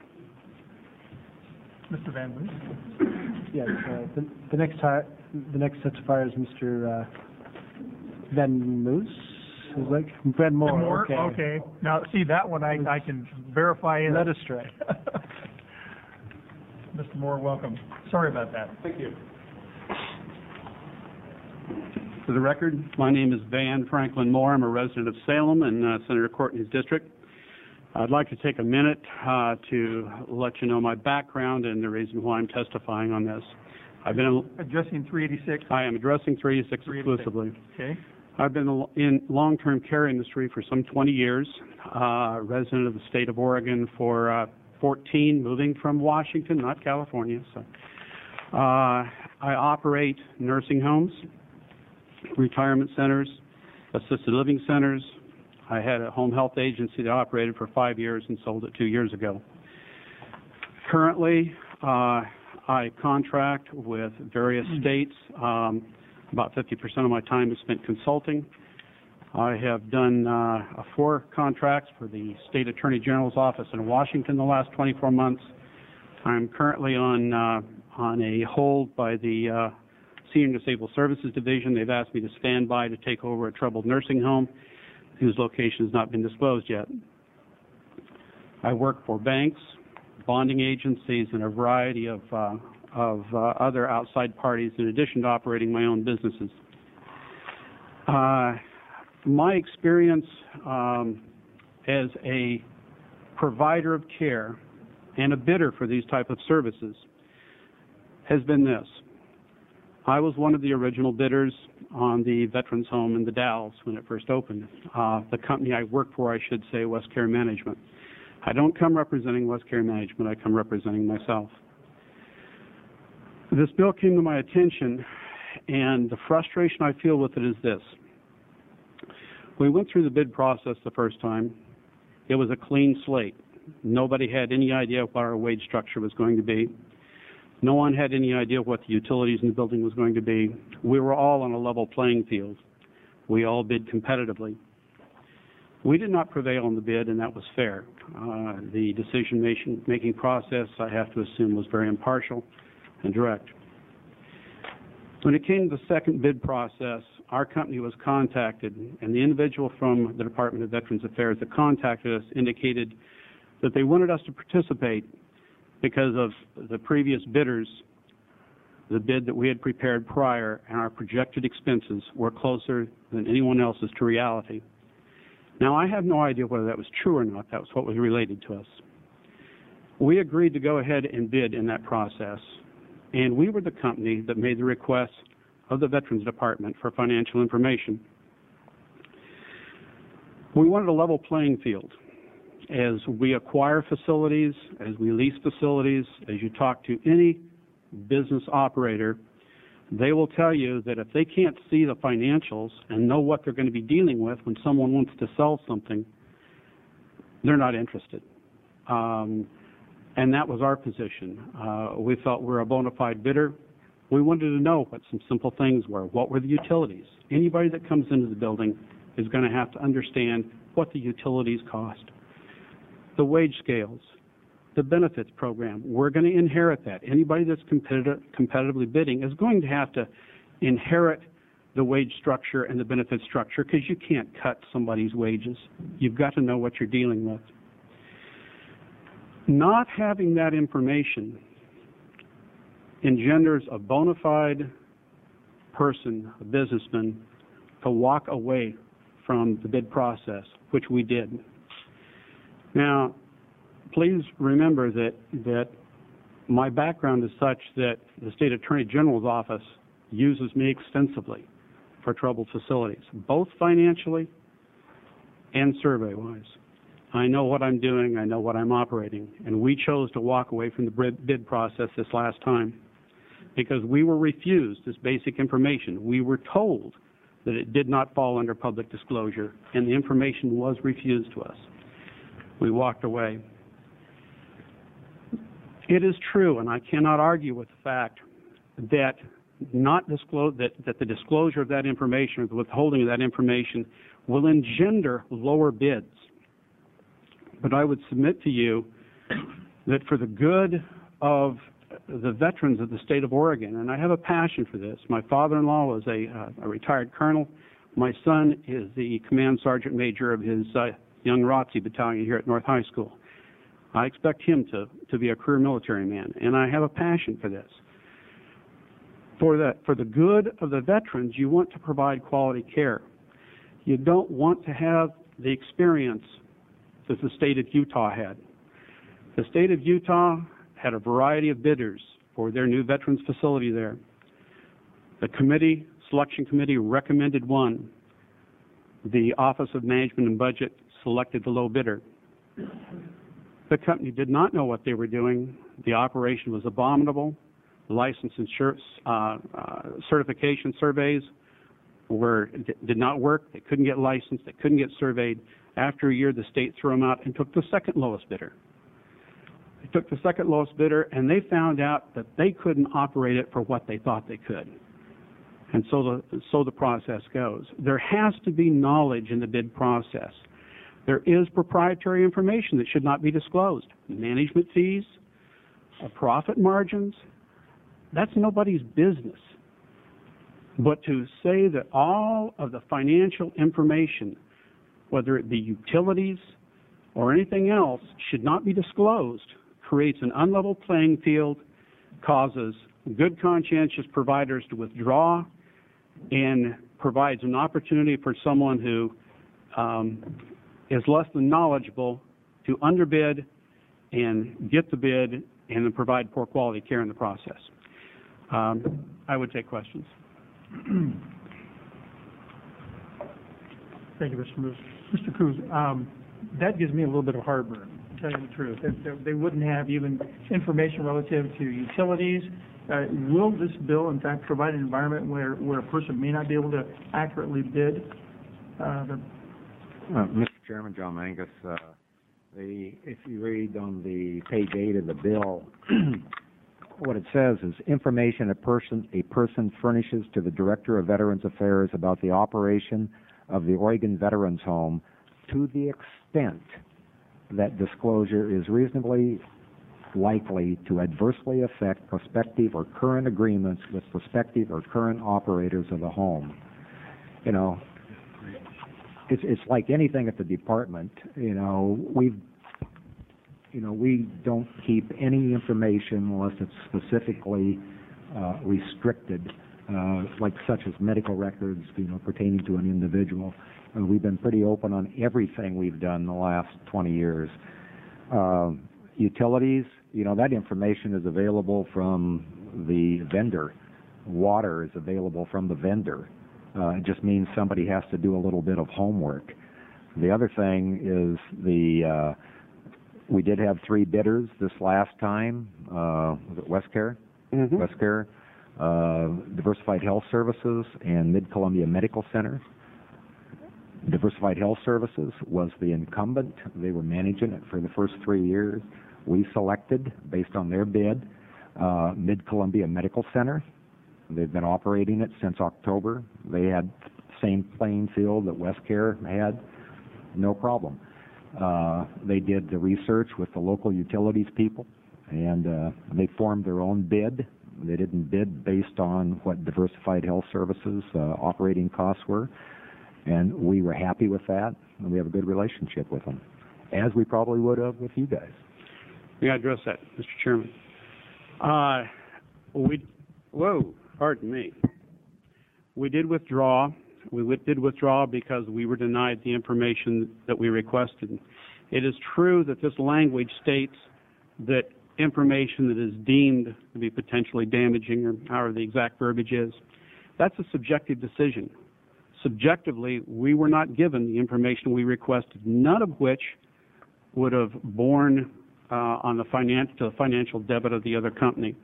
Mister Van Moose? Yes, uh, the, the next ti- the next testifier is Mister Uh, Van Moose. Is like Van Moore. Moore? Okay. Okay. Now, see, that one I, I can verify. Led astray. Mister Moore, welcome. Sorry about that. Thank you. For the record, my name is Van Franklin Moore. I'm a resident of Salem and uh, Senator Courtney's district. I'd like to take a minute uh, to let you know my background and the reason why I'm testifying on this. I've been in, addressing three eighty-six. I am addressing three eighty-six exclusively. Okay. I've been in long-term care industry for some twenty years, uh, resident of the state of Oregon for uh, fourteen, moving from Washington, not California. So, uh, I operate nursing homes, retirement centers, assisted living centers. I had a home health agency that operated for five years and sold it two years ago. Currently, uh, I contract with various states. Um, about fifty percent of my time is spent consulting. I have done uh, four contracts for the State Attorney General's office in Washington the last twenty-four months. I'm currently on uh, on a hold by the uh, Senior Disabled Services Division. They've asked me to stand by to take over a troubled nursing home whose location has not been disclosed yet. I work for banks, bonding agencies, and a variety of, uh, of uh, other outside parties in addition to operating my own businesses. Uh, my experience um, as a provider of care and a bidder for these type of services has been this. I was one of the original bidders on the Veterans Home in the Dalles when it first opened. Uh, the company I work for, I should say, West Care Management. I don't come representing West Care Management, I come representing myself. This bill came to my attention, and the frustration I feel with it is this. We went through the bid process the first time. It was a clean slate. Nobody had any idea what our wage structure was going to be. No one had any idea what the utilities in the building was going to be. We were all on a level playing field. We all bid competitively. We did not prevail in the bid, and that was fair. Uh, the decision-making process, I have to assume, was very impartial and direct. When it came to the second bid process, our company was contacted, and the individual from the Department of Veterans Affairs that contacted us indicated that they wanted us to participate because of the previous bidders, the bid that we had prepared prior, and our projected expenses were closer than anyone else's to reality. Now, I have no idea whether that was true or not. That was what was related to us. We agreed to go ahead and bid in that process, and we were the company that made the request of the Veterans Department for financial information. We wanted a level playing field. As we acquire facilities, as we lease facilities, as you talk to any business operator, they will tell you that if they can't see the financials and know what they're going to be dealing with when someone wants to sell something, they're not interested. Um, and that was our position. Uh, we felt we were a bona fide bidder. We wanted to know what some simple things were. What were the utilities? Anybody that comes into the building is going to have to understand what the utilities cost. The wage scales, the benefits program, we're going to inherit that. Anybody that's competitive, competitively bidding is going to have to inherit the wage structure and the benefit structure because you can't cut somebody's wages. You've got to know what you're dealing with. Not having that information engenders a bona fide person, a businessman, to walk away from the bid process, which we did. Now, please remember that, that my background is such that the State Attorney General's office uses me extensively for troubled facilities, both financially and survey-wise. I know what I'm doing, I know what I'm operating, and we chose to walk away from the bid process this last time because we were refused this basic information. We were told that it did not fall under public disclosure, and the information was refused to us. We walked away. It is true, and I cannot argue with the fact that not disclose that, that the disclosure of that information or the withholding of that information will engender lower bids. But I would submit to you that for the good of the veterans of the state of Oregon, and I have a passion for this. My father-in-law was a, uh, a retired colonel. My son is the command sergeant major of his uh, young R O T C battalion here at North High School. I expect him to, to be a career military man, and I have a passion for this. For the, for the good of the veterans, you want to provide quality care. You don't want to have the experience that the state of Utah had. The state of Utah had a variety of bidders for their new veterans facility there. The committee, selection committee, recommended one. The Office of Management and Budget selected the low bidder. The company did not know what they were doing. The operation was abominable. The license and uh, uh, certification surveys were did not work. They couldn't get licensed. They couldn't get surveyed. After a year, the state threw them out and took the second lowest bidder. They took the second lowest bidder, and they found out that they couldn't operate it for what they thought they could. And so the, so the process goes. There has to be knowledge in the bid process. There is proprietary information that should not be disclosed. Management fees, uh, profit margins, that's nobody's business. But to say that all of the financial information, whether it be utilities or anything else, should not be disclosed, creates an unlevel playing field, causes good conscientious providers to withdraw, and provides an opportunity for someone who um, is less than knowledgeable to underbid and get the bid and then provide poor quality care in the process. Um, I would take questions. Thank you, Mister Moose. Mister Cruz, um, that gives me a little bit of heartburn, to tell you the truth. They, they, they wouldn't have even information relative to utilities. Uh, will this bill, in fact, provide an environment where, where a person may not be able to accurately bid? Uh, the Uh, Mister Chairman, John Mangus, uh, the, if you read on the page eight of the bill, what it says is information a person a person furnishes to the Director of Veterans Affairs about the operation of the Oregon Veterans Home to the extent that disclosure is reasonably likely to adversely affect prospective or current agreements with prospective or current operators of the home. You know, it's it's like anything at the department. You know, we've you know we don't keep any information unless it's specifically uh, restricted, uh, like such as medical records, you know, pertaining to an individual. Uh, we've been pretty open on everything we've done in the last twenty years. Uh, utilities, you know, that information is available from the vendor. Water is available from the vendor. Uh, it just means somebody has to do a little bit of homework. The other thing is the uh, we did have three bidders this last time. Uh, was it WestCare? Mm-hmm. WestCare, uh, Diversified Health Services, and Mid-Columbia Medical Center. Diversified Health Services was the incumbent. They were managing it for the first three years. We selected, based on their bid, uh, Mid-Columbia Medical Center. They've been operating it since October. They had the same playing field that WestCare had. No problem. Uh, they did the research with the local utilities people, and uh, they formed their own bid. They didn't bid based on what Diversified Health Services uh, operating costs were. And we were happy with that, and we have a good relationship with them, as we probably would have with you guys. May I address that, Mister Chairman? Uh, we, whoa, pardon me. We did withdraw. We w- did withdraw because we were denied the information that we requested. It is true that this language states that information that is deemed to be potentially damaging, or however the exact verbiage is, that's a subjective decision. Subjectively, we were not given the information we requested, none of which would have borne uh, on the finan- to the financial debit of the other company.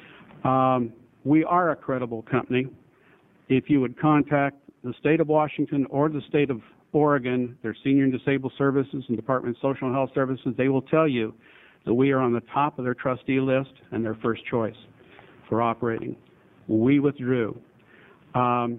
Um, we are a credible company. If you would contact the state of Washington or the state of Oregon, their Senior and Disabled Services and Department of Social and Health Services, they will tell you that we are on the top of their trustee list and their first choice for operating. We withdrew. Um,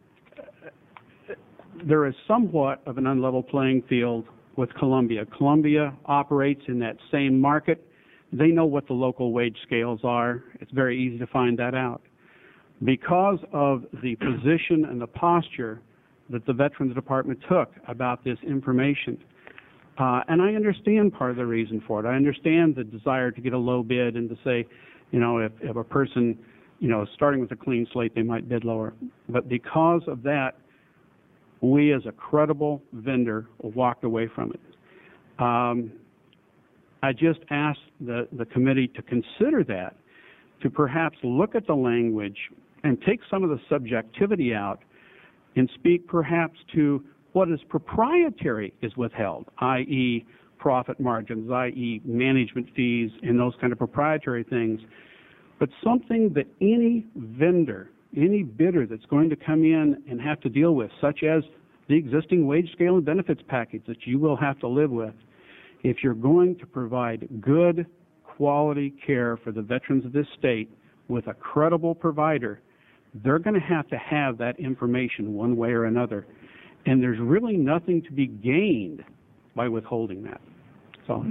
There is somewhat of an unlevel playing field with Columbia. Columbia operates in that same market. They know what the local wage scales are. It's very easy to find that out. Because of the position and the posture that the Veterans Department took about this information, uh, and I understand part of the reason for it. I understand the desire to get a low bid and to say, you know, if, if a person, you know, starting with a clean slate, they might bid lower. But because of that, we as a credible vendor walked away from it. Um, I just asked the, the committee to consider that, to perhaps look at the language and take some of the subjectivity out and speak perhaps to what is proprietary is withheld, that is profit margins, that is management fees and those kind of proprietary things, but something that any vendor, any bidder that's going to come in and have to deal with, such as the existing wage scale and benefits package that you will have to live with, if you're going to provide good quality care for the veterans of this state with a credible provider, they're going to have to have that information one way or another. And there's really nothing to be gained by withholding that. So,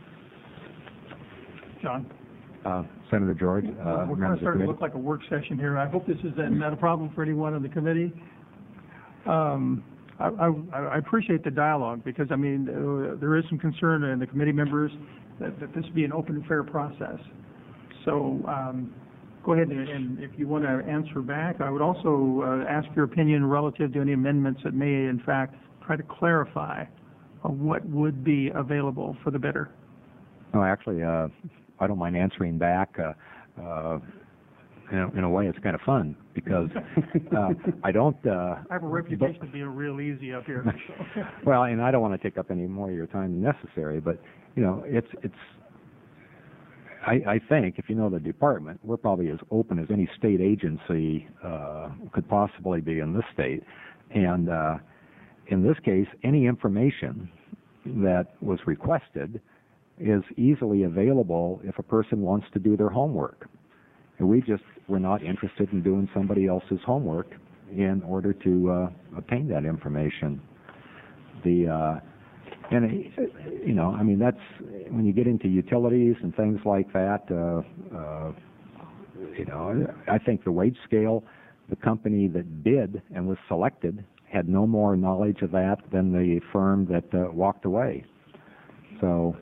John? Uh, Senator George, uh, We're kind of starting to look like a work session here. I hope this is not a problem for anyone on the committee. Um, I, I, I appreciate the dialogue because, I mean, uh, there is some concern in the committee members that, that this be an open and fair process. So um, go ahead and, and if you want to answer back, I would also uh, ask your opinion relative to any amendments that may, in fact, try to clarify uh, what would be available for the bidder. No, actually, uh, I don't mind answering back. Uh, uh, in, a, in a way, it's kind of fun because uh, I don't. Uh, I have a reputation but, of being real easy up here. So. Well, and I don't want to take up any more of your time than necessary, but you know, it's it's. I, I think if you know the department, we're probably as open as any state agency uh, could possibly be in this state, and uh, in this case, any information that was requested is easily available if a person wants to do their homework. And we just were not interested in doing somebody else's homework in order to uh, obtain that information. The uh, And, uh, you know, I mean, that's, when you get into utilities and things like that, uh, uh, you know, I think the wage scale, the company that bid and was selected had no more knowledge of that than the firm that uh, walked away. So,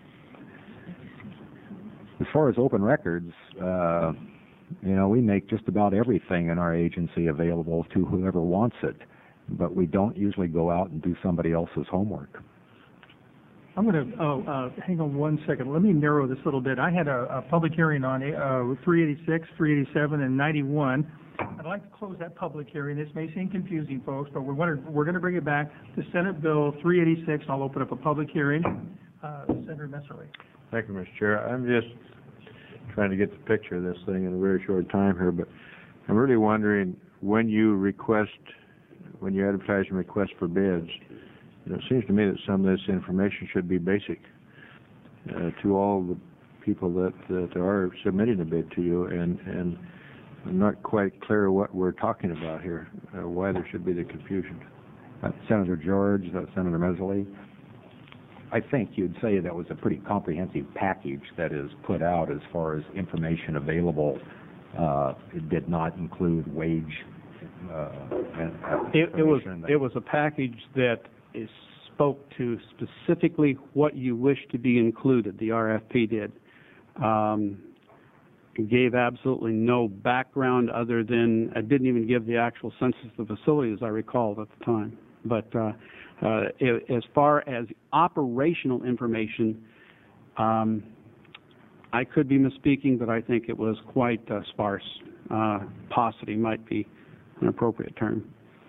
as far as open records, uh, you know, we make just about everything in our agency available to whoever wants it, but we don't usually go out and do somebody else's homework. I'm going to, oh, uh, hang on one second. Let me narrow this a little bit. I had a, a public hearing on uh, three eighty-six, three eighty-seven, and ninety-one. I'd like to close that public hearing. This may seem confusing, folks, but we're going to, we're going to bring it back to Senate Bill three eighty-six, and I'll open up a public hearing. Uh, Senator Messerly. Thank you, Mister Chair. I'm just trying to get the picture of this thing in a very short time here, but I'm really wondering, when you request, when you advertise and request for bids, you know, it seems to me that some of this information should be basic uh, to all the people that, that are submitting a bid to you, and, and I'm not quite clear what we're talking about here, uh, why there should be the confusion. Uh, Senator George, uh, Senator Messerly, I think you'd say that was a pretty comprehensive package that is put out as far as information available. Uh, it did not include wage. Uh, and, uh, It, it was that, it was a package that is, spoke to specifically what you wish to be included. The R F P did. Um, it gave absolutely no background other than it didn't even give the actual census of the facility, as I recall at the time. But uh, uh, it, as far as operational information, um, I could be misspeaking, but I think it was quite uh, sparse. Uh, paucity might be an appropriate term.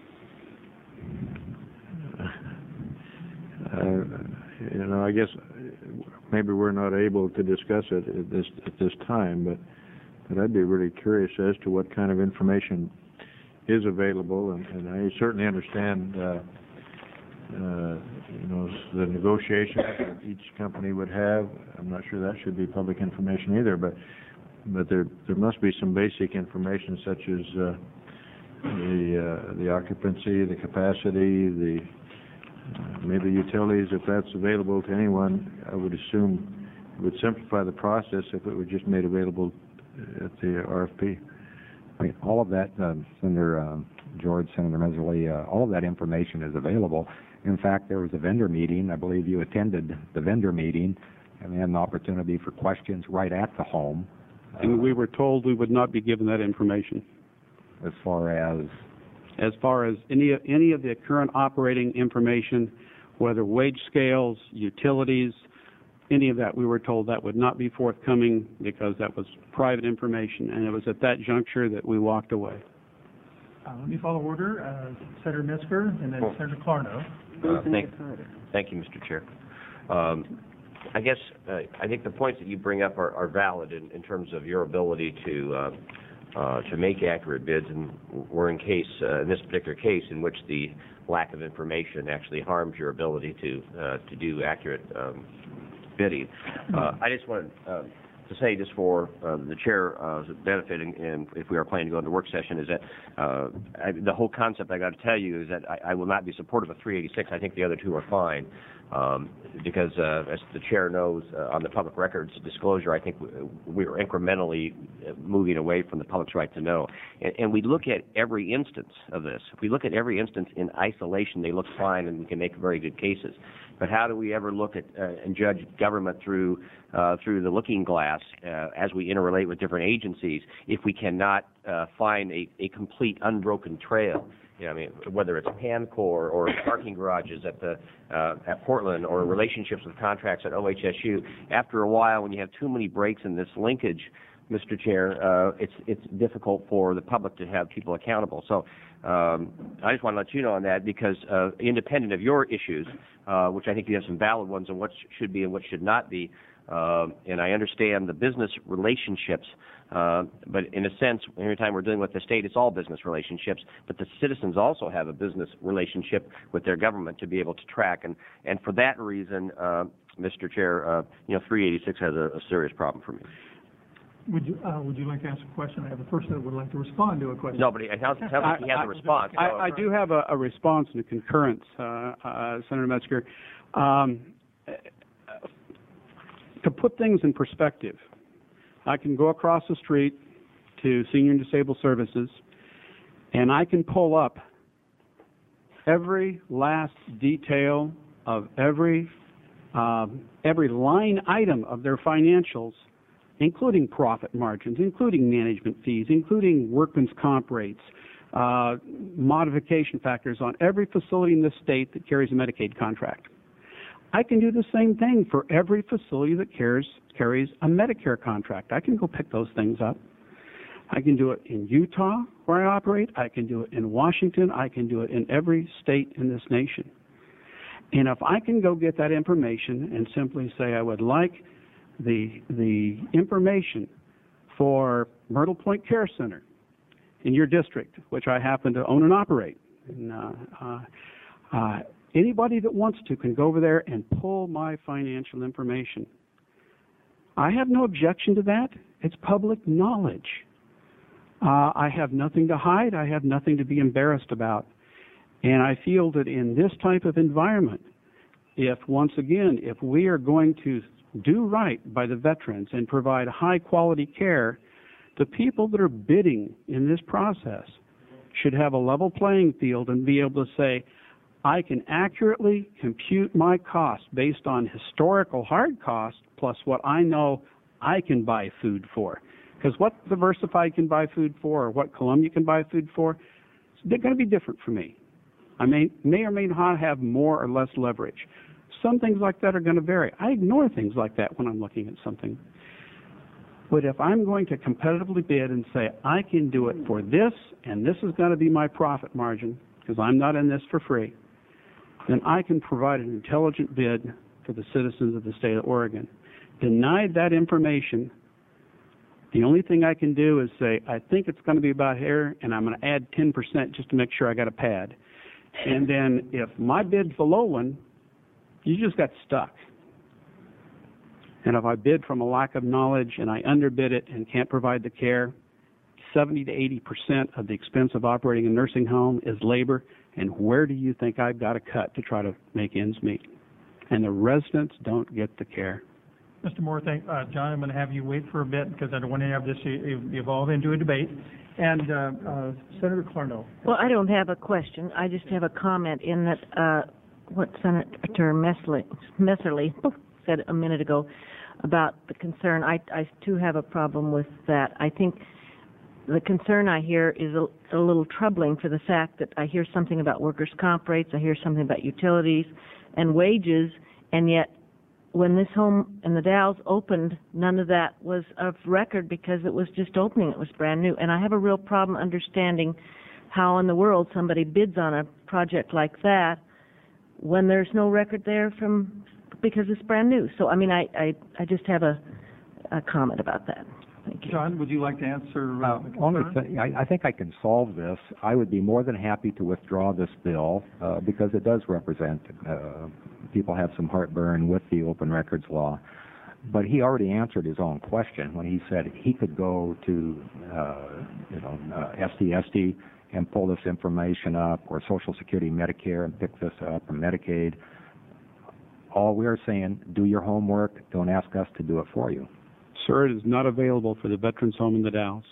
Uh, you know, I guess maybe we're not able to discuss it at this at this time, but but I'd be really curious as to what kind of information is available, and, and I certainly understand, uh, uh, you know, the negotiations that each company would have. I'm not sure that should be public information either, but but there there must be some basic information such as uh, the uh, the occupancy, the capacity, the uh, maybe utilities. If that's available to anyone, I would assume it would simplify the process if it were just made available at the R F P. I mean, all of that, uh, Senator um, George, Senator Messerly, uh, all of that information is available. In fact, there was a vendor meeting. I believe you attended the vendor meeting, and we had an opportunity for questions right at the home. And we were told we would not be given that information. As far as? As far as any, any of the current operating information, whether wage scales, utilities, any of that, we were told that would not be forthcoming because that was private information, and it was at that juncture that we walked away. Uh, let me follow order. Uh, Senator Metzger and then Cool. Senator Clarno. Uh, thank, thank you, Mister Chair. Um, I guess uh, I think the points that you bring up are, are valid in, in terms of your ability to uh, uh, to make accurate bids, and we're in case uh, in this particular case in which the lack of information actually harms your ability to uh, to do accurate um, bidding. Uh, I just wanted uh, to say, just for uh, the chair uh, benefiting, and if we are planning to go into work session, is that uh, I, the whole concept I got to tell you is that I, I will not be supportive of three eighty-six. I think the other two are fine. Um, because, uh, as the chair knows, uh, on the public records disclosure, I think we, we are incrementally moving away from the public's right to know. And, and we look at every instance of this. If we look at every instance in isolation, they look fine, and we can make very good cases. But how do we ever look at uh, and judge government through uh, through the looking glass uh, as we interrelate with different agencies if we cannot uh, find a, a complete unbroken trail? You know, I mean, whether it's PAMCOR or parking garages at the uh, at Portland, or relationships with contracts at O H S U. After a while, when you have too many breaks in this linkage, Mister Chair, uh, it's it's difficult for the public to have people accountable. So um, I just want to let you know on that, because uh, independent of your issues, uh, which I think you have some valid ones on what sh- should be and what should not be, uh, and I understand the business relationships. Uh, but in a sense, every time we're dealing with the state, it's all business relationships. But the citizens also have a business relationship with their government to be able to track. And, and for that reason, uh, Mister Chair, uh, you know, three eighty-six has a, a serious problem for me. Would you, uh, would you like to ask a question? I have a person that would like to respond to a question. No, but it sounds, it sounds like he has a response. I, so- I do have a, a response and a concurrence, uh, uh, Senator Metzger. Um, to put things in perspective, I can go across the street to Senior and Disabled Services, and I can pull up every last detail of every um, every line item of their financials, including profit margins, including management fees, including workman's comp rates, uh, modification factors on every facility in the state that carries a Medicaid contract. I can do the same thing for every facility that carries, carries a Medicare contract. I can go pick those things up. I can do it in Utah, where I operate. I can do it in Washington. I can do it in every state in this nation. And if I can go get that information and simply say I would like the the information for Myrtle Point Care Center in your district, which I happen to own and operate, and, uh, uh, uh, anybody that wants to can go over there and pull my financial information. I have no objection to that. It's public knowledge. Uh, I have nothing to hide. I have nothing to be embarrassed about. And I feel that in this type of environment, if, once again, if we are going to do right by the veterans and provide high-quality care, the people that are bidding in this process should have a level playing field and be able to say, I can accurately compute my costs based on historical hard costs plus what I know I can buy food for. Because what Diversified can buy food for or what Columbia can buy food for, they're going to be different for me. I may, may or may not have more or less leverage. Some things like that are going to vary. I ignore things like that when I'm looking at something. But if I'm going to competitively bid and say, I can do it for this, and this is going to be my profit margin, because I'm not in this for free, then I can provide an intelligent bid for the citizens of the state of Oregon. Denied that information, the only thing I can do is say, I think it's going to be about here, and I'm going to add ten percent just to make sure I got a pad. And then if my bid's the low one, you just got stuck. And if I bid from a lack of knowledge and I underbid it and can't provide the care, seventy to eighty percent of the expense of operating a nursing home is labor, and where do you think I've got to cut to try to make ends meet? And the residents don't get the care. Mister Moore, thank, uh, John, I'm going to have you wait for a bit because I don't want to have this e- evolve into a debate. And uh, uh, Senator Clarno. Well, I don't have a question. I just have a comment in that uh, what Senator Messerly, Messerly said a minute ago about the concern. I, I too have a problem with that. I think the concern I hear is a, a little troubling for the fact that I hear something about workers' comp rates, I hear something about utilities and wages, and yet when this home in the Dalles opened, none of that was of record because it was just opening. It was brand new. And I have a real problem understanding how in the world somebody bids on a project like that when there's no record there from because it's brand new. So, I mean, I, I, I just have a, a comment about that. Thank you. John, would you like to answer? Uh, Uh, only thing, I, I think I can solve this. I would be more than happy to withdraw this bill uh, because it does represent uh, people have some heartburn with the open records law. But he already answered his own question when he said he could go to uh, you know uh, S D S D and pull this information up, or Social Security, Medicare, and pick this up, or Medicaid. All we're saying, do your homework. Don't ask us to do it for you. Sir, it is not available for the Veterans Home in the Dalles.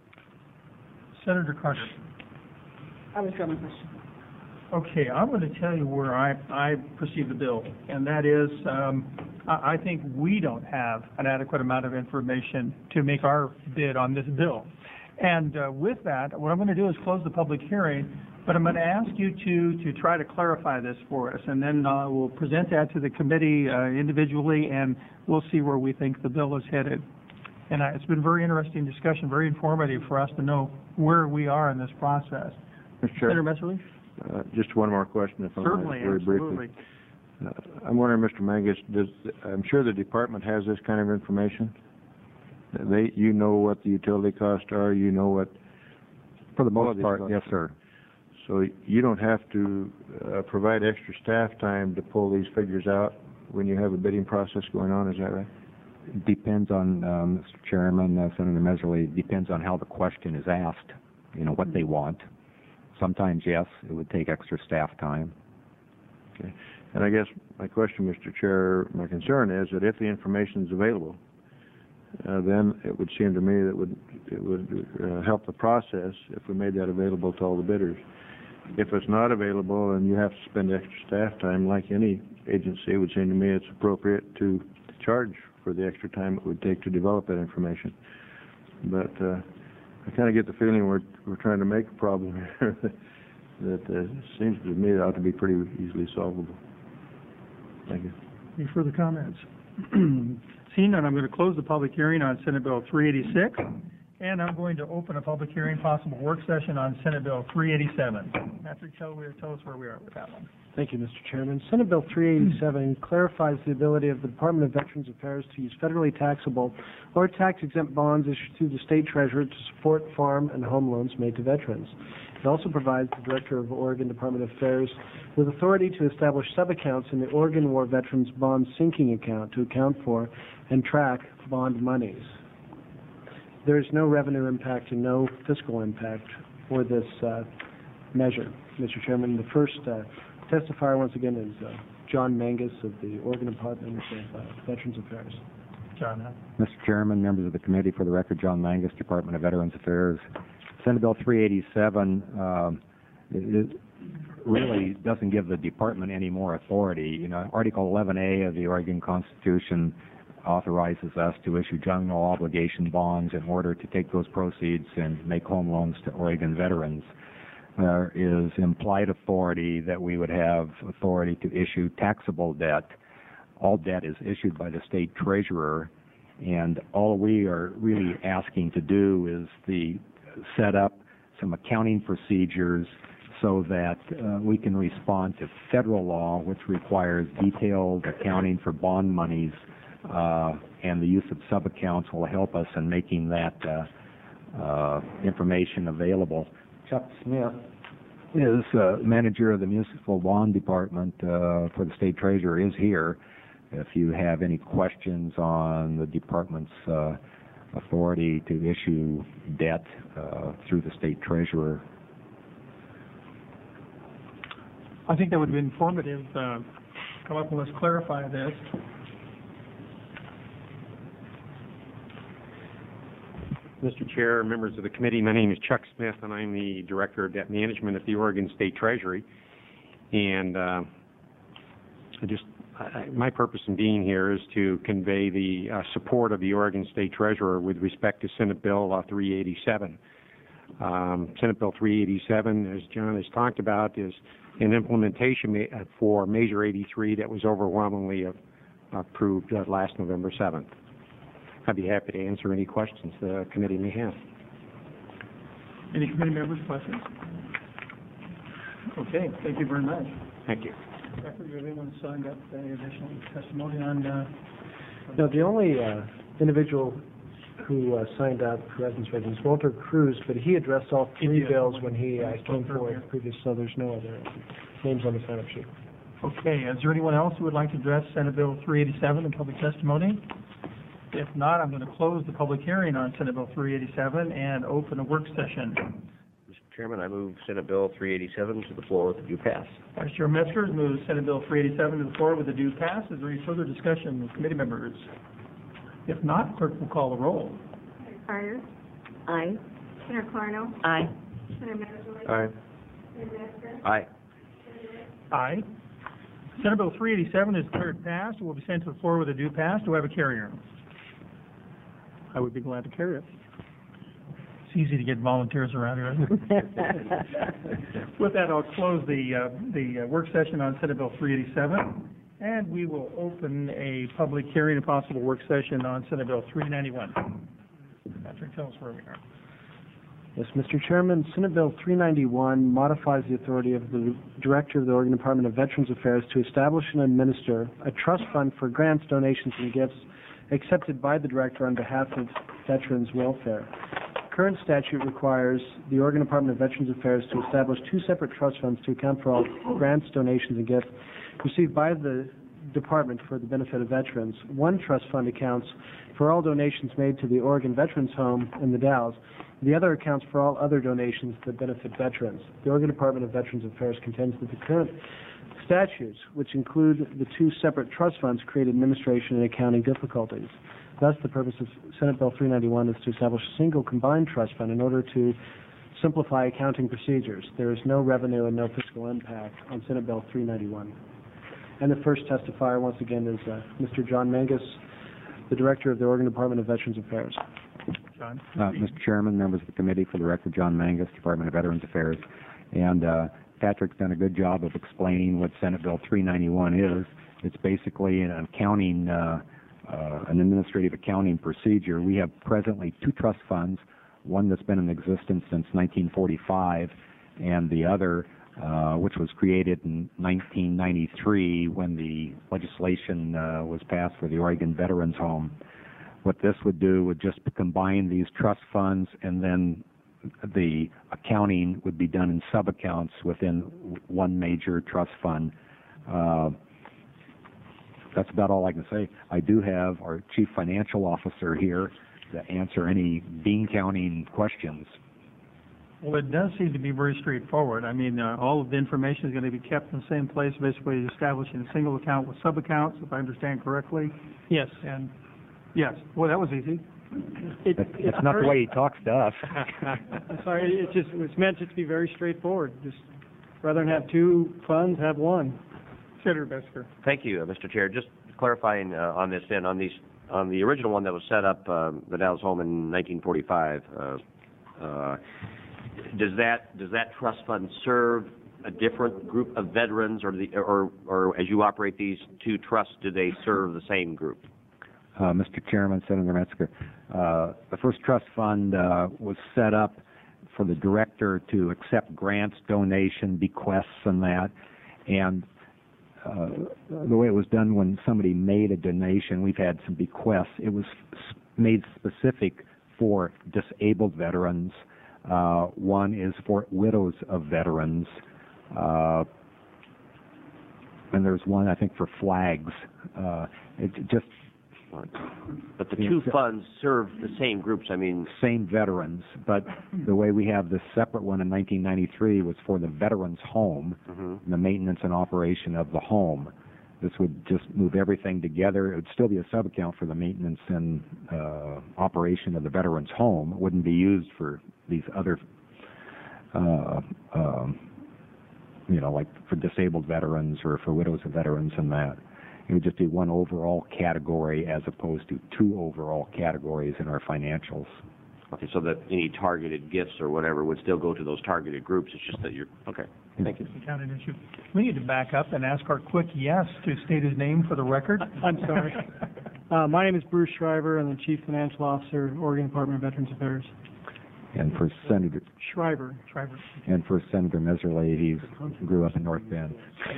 Senator Carter. I was going to question. Okay, I'm going to tell you where I, I perceive the bill, and that is um, I, I think we don't have an adequate amount of information to make our bid on this bill. And uh, with that, what I'm going to do is close the public hearing, but I'm going to ask you to, to try to clarify this for us, and then uh, we'll present that to the committee uh, individually, and we'll see where we think the bill is headed. And uh, it's been a very interesting discussion, very informative for us to know where we are in this process. Mister Chair. Senator Messerly? Uh, just one more question, if I Certainly, might, very absolutely. briefly. Uh, I'm wondering, Mister Mangus, does I'm sure the department has this kind of information. They, you know what the utility costs are. You know what. For the most these part, costs yes, are. sir. So you don't have to uh, provide extra staff time to pull these figures out when you have a bidding process going on. Is that right? depends on, um, Mister Chairman, uh, Senator Meserly, depends on how the question is asked, you know, what they want. Sometimes, yes, it would take extra staff time. Okay. And I guess my question, Mister Chair, my concern is that if the information is available, uh, then it would seem to me that would it would uh, help the process if we made that available to all the bidders. If it's not available and you have to spend extra staff time, like any agency, it would seem to me it's appropriate to charge for the extra time it would take to develop that information. But uh, I kind of get the feeling we're we're trying to make a problem here that, that uh, seems to me it ought to be pretty easily solvable. Thank you. Any further comments? Seeing none, I'm going to close the public hearing on Senate Bill three eighty-six, and I'm going to open a public hearing, possible work session on Senate Bill three eighty-seven. Patrick, tell, tell us where we are with that one. Thank you, Mister Chairman. Senate Bill three eighty-seven clarifies the ability of the Department of Veterans Affairs to use federally taxable or tax-exempt bonds issued through the state treasurer to support farm and home loans made to veterans. It also provides the Director of Oregon Department of Affairs with authority to establish sub-accounts in the Oregon War Veterans Bond Sinking Account to account for and track bond monies. There is no revenue impact and no fiscal impact for this uh, measure, Mister Chairman. The first uh, testifier, once again, is uh, John Mangus of the Oregon Department of uh, Veterans Affairs. John, huh? Mister Chairman, members of the committee, for the record, John Mangus, Department of Veterans Affairs. Senate Bill three eighty-seven um, it, it really doesn't give the department any more authority. You know, Article eleven A of the Oregon Constitution authorizes us to issue general obligation bonds in order to take those proceeds and make home loans to Oregon veterans. There is implied authority that we would have authority to issue taxable debt. All debt is issued by the state treasurer, and all we are really asking to do is the set up some accounting procedures so that uh, we can respond to federal law, which requires detailed accounting for bond monies, uh, and the use of sub-accounts will help us in making that uh, uh, information available. Chuck Smith is uh, manager of the Municipal Bond Department uh, for the State Treasurer, is here. If you have any questions on the department's uh, authority to issue debt uh, through the State Treasurer. I think that would be informative. Uh, come up and let's clarify this. Mister Chair, members of the committee, my name is Chuck Smith, and I'm the Director of Debt Management at the Oregon State Treasury. And uh, I just, I, my purpose in being here is to convey the uh, support of the Oregon State Treasurer with respect to Senate Bill uh, three eighty-seven. Um, Senate Bill three eighty-seven, as John has talked about, is an implementation ma- for Measure eighty-three that was overwhelmingly uh, approved uh, last November seventh. I'd be happy to answer any questions the committee may have. Any committee members' questions? Okay, thank you very much. Thank you. Patrick, does anyone signed up for any additional testimony on? Uh, No, the only uh, individual who uh, signed up who hasn't spoken is Walter Cruz, but he addressed all three did. bills when he uh, came forward previous, so there's no other names on the sign-up sheet. Okay, is there anyone else who would like to address Senate Bill three eighty-seven in public testimony? If not, I'm going to close the public hearing on Senate Bill three eighty-seven and open a work session. Mister Chairman, I move Senate Bill three eighty-seven to the floor with a due pass. Vice Chair Metzger moves Senate Bill three eighty-seven to the floor with a due pass. Is there any further discussion with committee members? If not, clerk will call the roll. Senator Carter? Aye. Senator Clarno? Aye. Senator Metzger? Aye. Senator Metzger? Aye. Aye. Senate Bill three eighty-seven is declared passed and will be sent to the floor with a due pass. Do I have a carrier? I would be glad to carry it. It's easy to get volunteers around here, isn't it? With that, I'll close the uh, the uh, work session on Senate Bill three eighty-seven, and we will open a public hearing and possible work session on Senate Bill three ninety-one. Patrick, tell us where we are. Yes, Mister Chairman, Senate Bill three ninety-one modifies the authority of the Director of the Oregon Department of Veterans Affairs to establish and administer a trust fund for grants, donations, and gifts accepted by the Director on behalf of veterans' welfare. Current statute requires the Oregon Department of Veterans Affairs to establish two separate trust funds to account for all grants, donations, and gifts received by the Department for the benefit of veterans. One trust fund accounts for all donations made to the Oregon Veterans Home in the Dalles. The other accounts for all other donations that benefit veterans. The Oregon Department of Veterans Affairs contends that the current statutes, which include the two separate trust funds, create administration and accounting difficulties. Thus, the purpose of Senate Bill three ninety-one is to establish a single combined trust fund in order to simplify accounting procedures. There is no revenue and no fiscal impact on Senate Bill three ninety-one. And the first testifier, once again, is uh, Mister John Mangus, the Director of the Oregon Department of Veterans Affairs. John? Uh, Mister Chairman, members of the committee, for the record, John Mangus, Department of Veterans Affairs. And uh, Patrick's done a good job of explaining what Senate Bill three ninety-one is. It's basically an accounting, uh, uh, an administrative accounting procedure. We have presently two trust funds, one that's been in existence since nineteen forty-five, and the other, uh, which was created in nineteen ninety-three when the legislation uh, was passed for the Oregon Veterans Home. What this would do would just combine these trust funds, and then the accounting would be done in sub-accounts within one major trust fund. Uh, that's about all I can say. I do have our Chief Financial Officer here to answer any bean counting questions. Well, it does seem to be very straightforward. I mean, uh, all of the information is going to be kept in the same place, basically establishing a single account with sub-accounts, if I understand correctly. Yes. And, yes, well, that was easy. It, That's, that's not the way he talks to us. I'm sorry, it's just, it's meant just to be very straightforward. Just rather than have two funds, have one. Senator Metzger. Thank you, uh, Mister Chair. Just clarifying uh, on this end, on these, on the original one that was set up, um, the Dalles Home in nineteen forty-five, uh, uh, does that does that trust fund serve a different group of veterans, or the or or as you operate these two trusts, do they serve the same group? Uh, Mister Chairman, Senator Metzger, uh, the first trust fund uh, was set up for the director to accept grants, donation, bequests, and that. And uh, the way it was done when somebody made a donation, we've had some bequests. It was s- made specific for disabled veterans. Uh, one is for widows of veterans. Uh, and there's one, I think, for flags. Uh, it just But the two funds serve the same groups. I mean, same veterans, but the way we have this separate one in nineteen ninety-three was for the veterans' home, mm-hmm. and the maintenance and operation of the home. This would just move everything together. It would still be a sub-account for the maintenance and uh, operation of the veterans' home. It wouldn't be used for these other, uh, um, you know, like for disabled veterans or for widows of veterans and that. It would just be one overall category as opposed to two overall categories in our financials. Okay, so that any targeted gifts or whatever would still go to those targeted groups. It's just that you're, okay, thank you. Accounting issue. We need to back up and ask our quick yes to state his name for the record. I'm sorry. Uh, my name is Bruce Shriver. I'm the Chief Financial Officer, Oregon Department of Veterans Affairs. And for Senator Shriver. Shriver. and for Senator Meserly, he grew up in North Bend.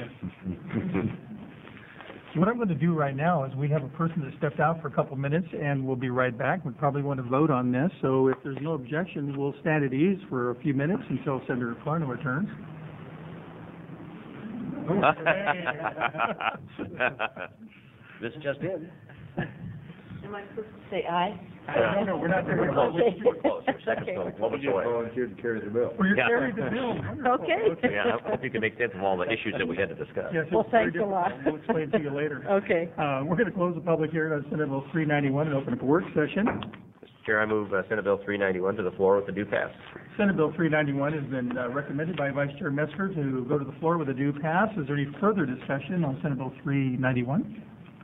What I'm going to do right now is we have a person that stepped out for a couple minutes, and we'll be right back. We probably want to vote on this, so if there's no objection, we'll stand at ease for a few minutes until Senator Clarno returns. This just in. Am I supposed to say aye? No, no, we're not there. We're close. We're close. Your second's Okay. still moments away. volunteered to carry the bill. Well, you're Yeah. carrying the bill. Wonderful. Okay. Yeah, I hope you can make sense of all the issues that we had to discuss. Yes, it's Well, very thanks a lot. difficult. We'll explain to you later. Okay. Uh, we're going to close the public hearing on Senate Bill three ninety-one and open up a work session. Mister Chair, I move uh, Senate Bill three ninety-one to the floor with a due pass. Senate Bill three ninety-one has been uh, recommended by Vice Chair Metzger to go to the floor with a due pass. Is there any further discussion on Senate Bill three ninety-one?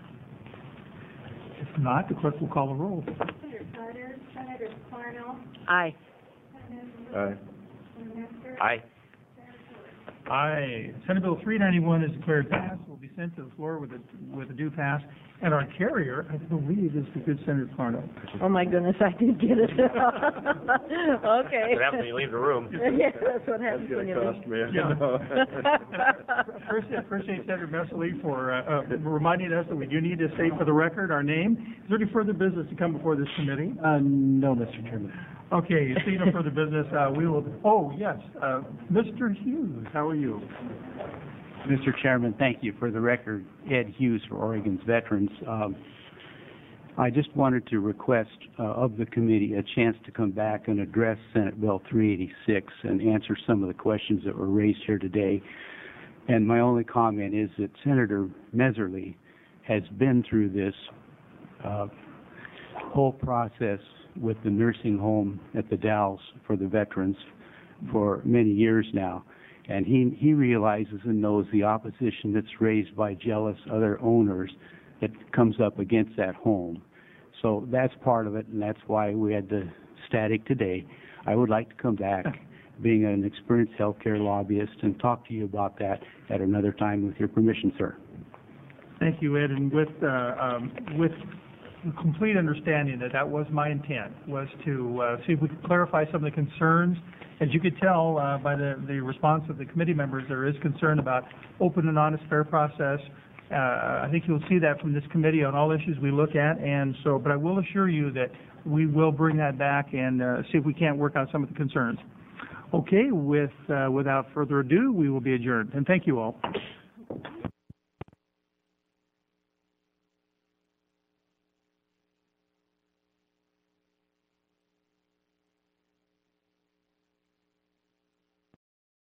If not, the clerk will call the roll. Senator Carter, Senator Clarno, Aye. Aye. Senator Metzger, Aye. Aye. Senate Bill three ninety-one is declared passed, will be sent to the floor with a, with a due pass. And our carrier, I believe, is the good Senator Clarno. Oh, my goodness, I did get it. Okay. What happens when you leave the room? Yeah, that's what happens when you leave. me, I Yeah. know. First, appreciate Senator Meserly for uh, uh, reminding us that we do need to state for the record our name. Is there any further business to come before this committee? Uh, no, Mister Chairman. Okay, seeing no further business, uh, we will, oh, yes, uh, Mister Hughes, how are you? Mister Chairman, thank you. For the record, Ed Hughes for Oregon's Veterans. Um, I just wanted to request uh, of the committee a chance to come back and address Senate Bill three eighty-six and answer some of the questions that were raised here today. And my only comment is that Senator Messerly has been through this uh, whole process with the nursing home at the Dalles for the veterans for many years now. And he, he realizes and knows the opposition that's raised by jealous other owners that comes up against that home. So that's part of it, and that's why we had the static today. I would like to come back, being an experienced healthcare lobbyist, and talk to you about that at another time with your permission, sir. Thank you, Ed, and with, uh, um, with complete understanding that that was my intent, was to uh, see if we could clarify some of the concerns. As you could tell uh, by the, the response of the committee members, there is concern about open and honest, fair process. Uh, I think you'll see that from this committee on all issues we look at, and so, but I will assure you that we will bring that back and uh, see if we can't work out some of the concerns. Okay, with, uh, without further ado, we will be adjourned, and thank you all.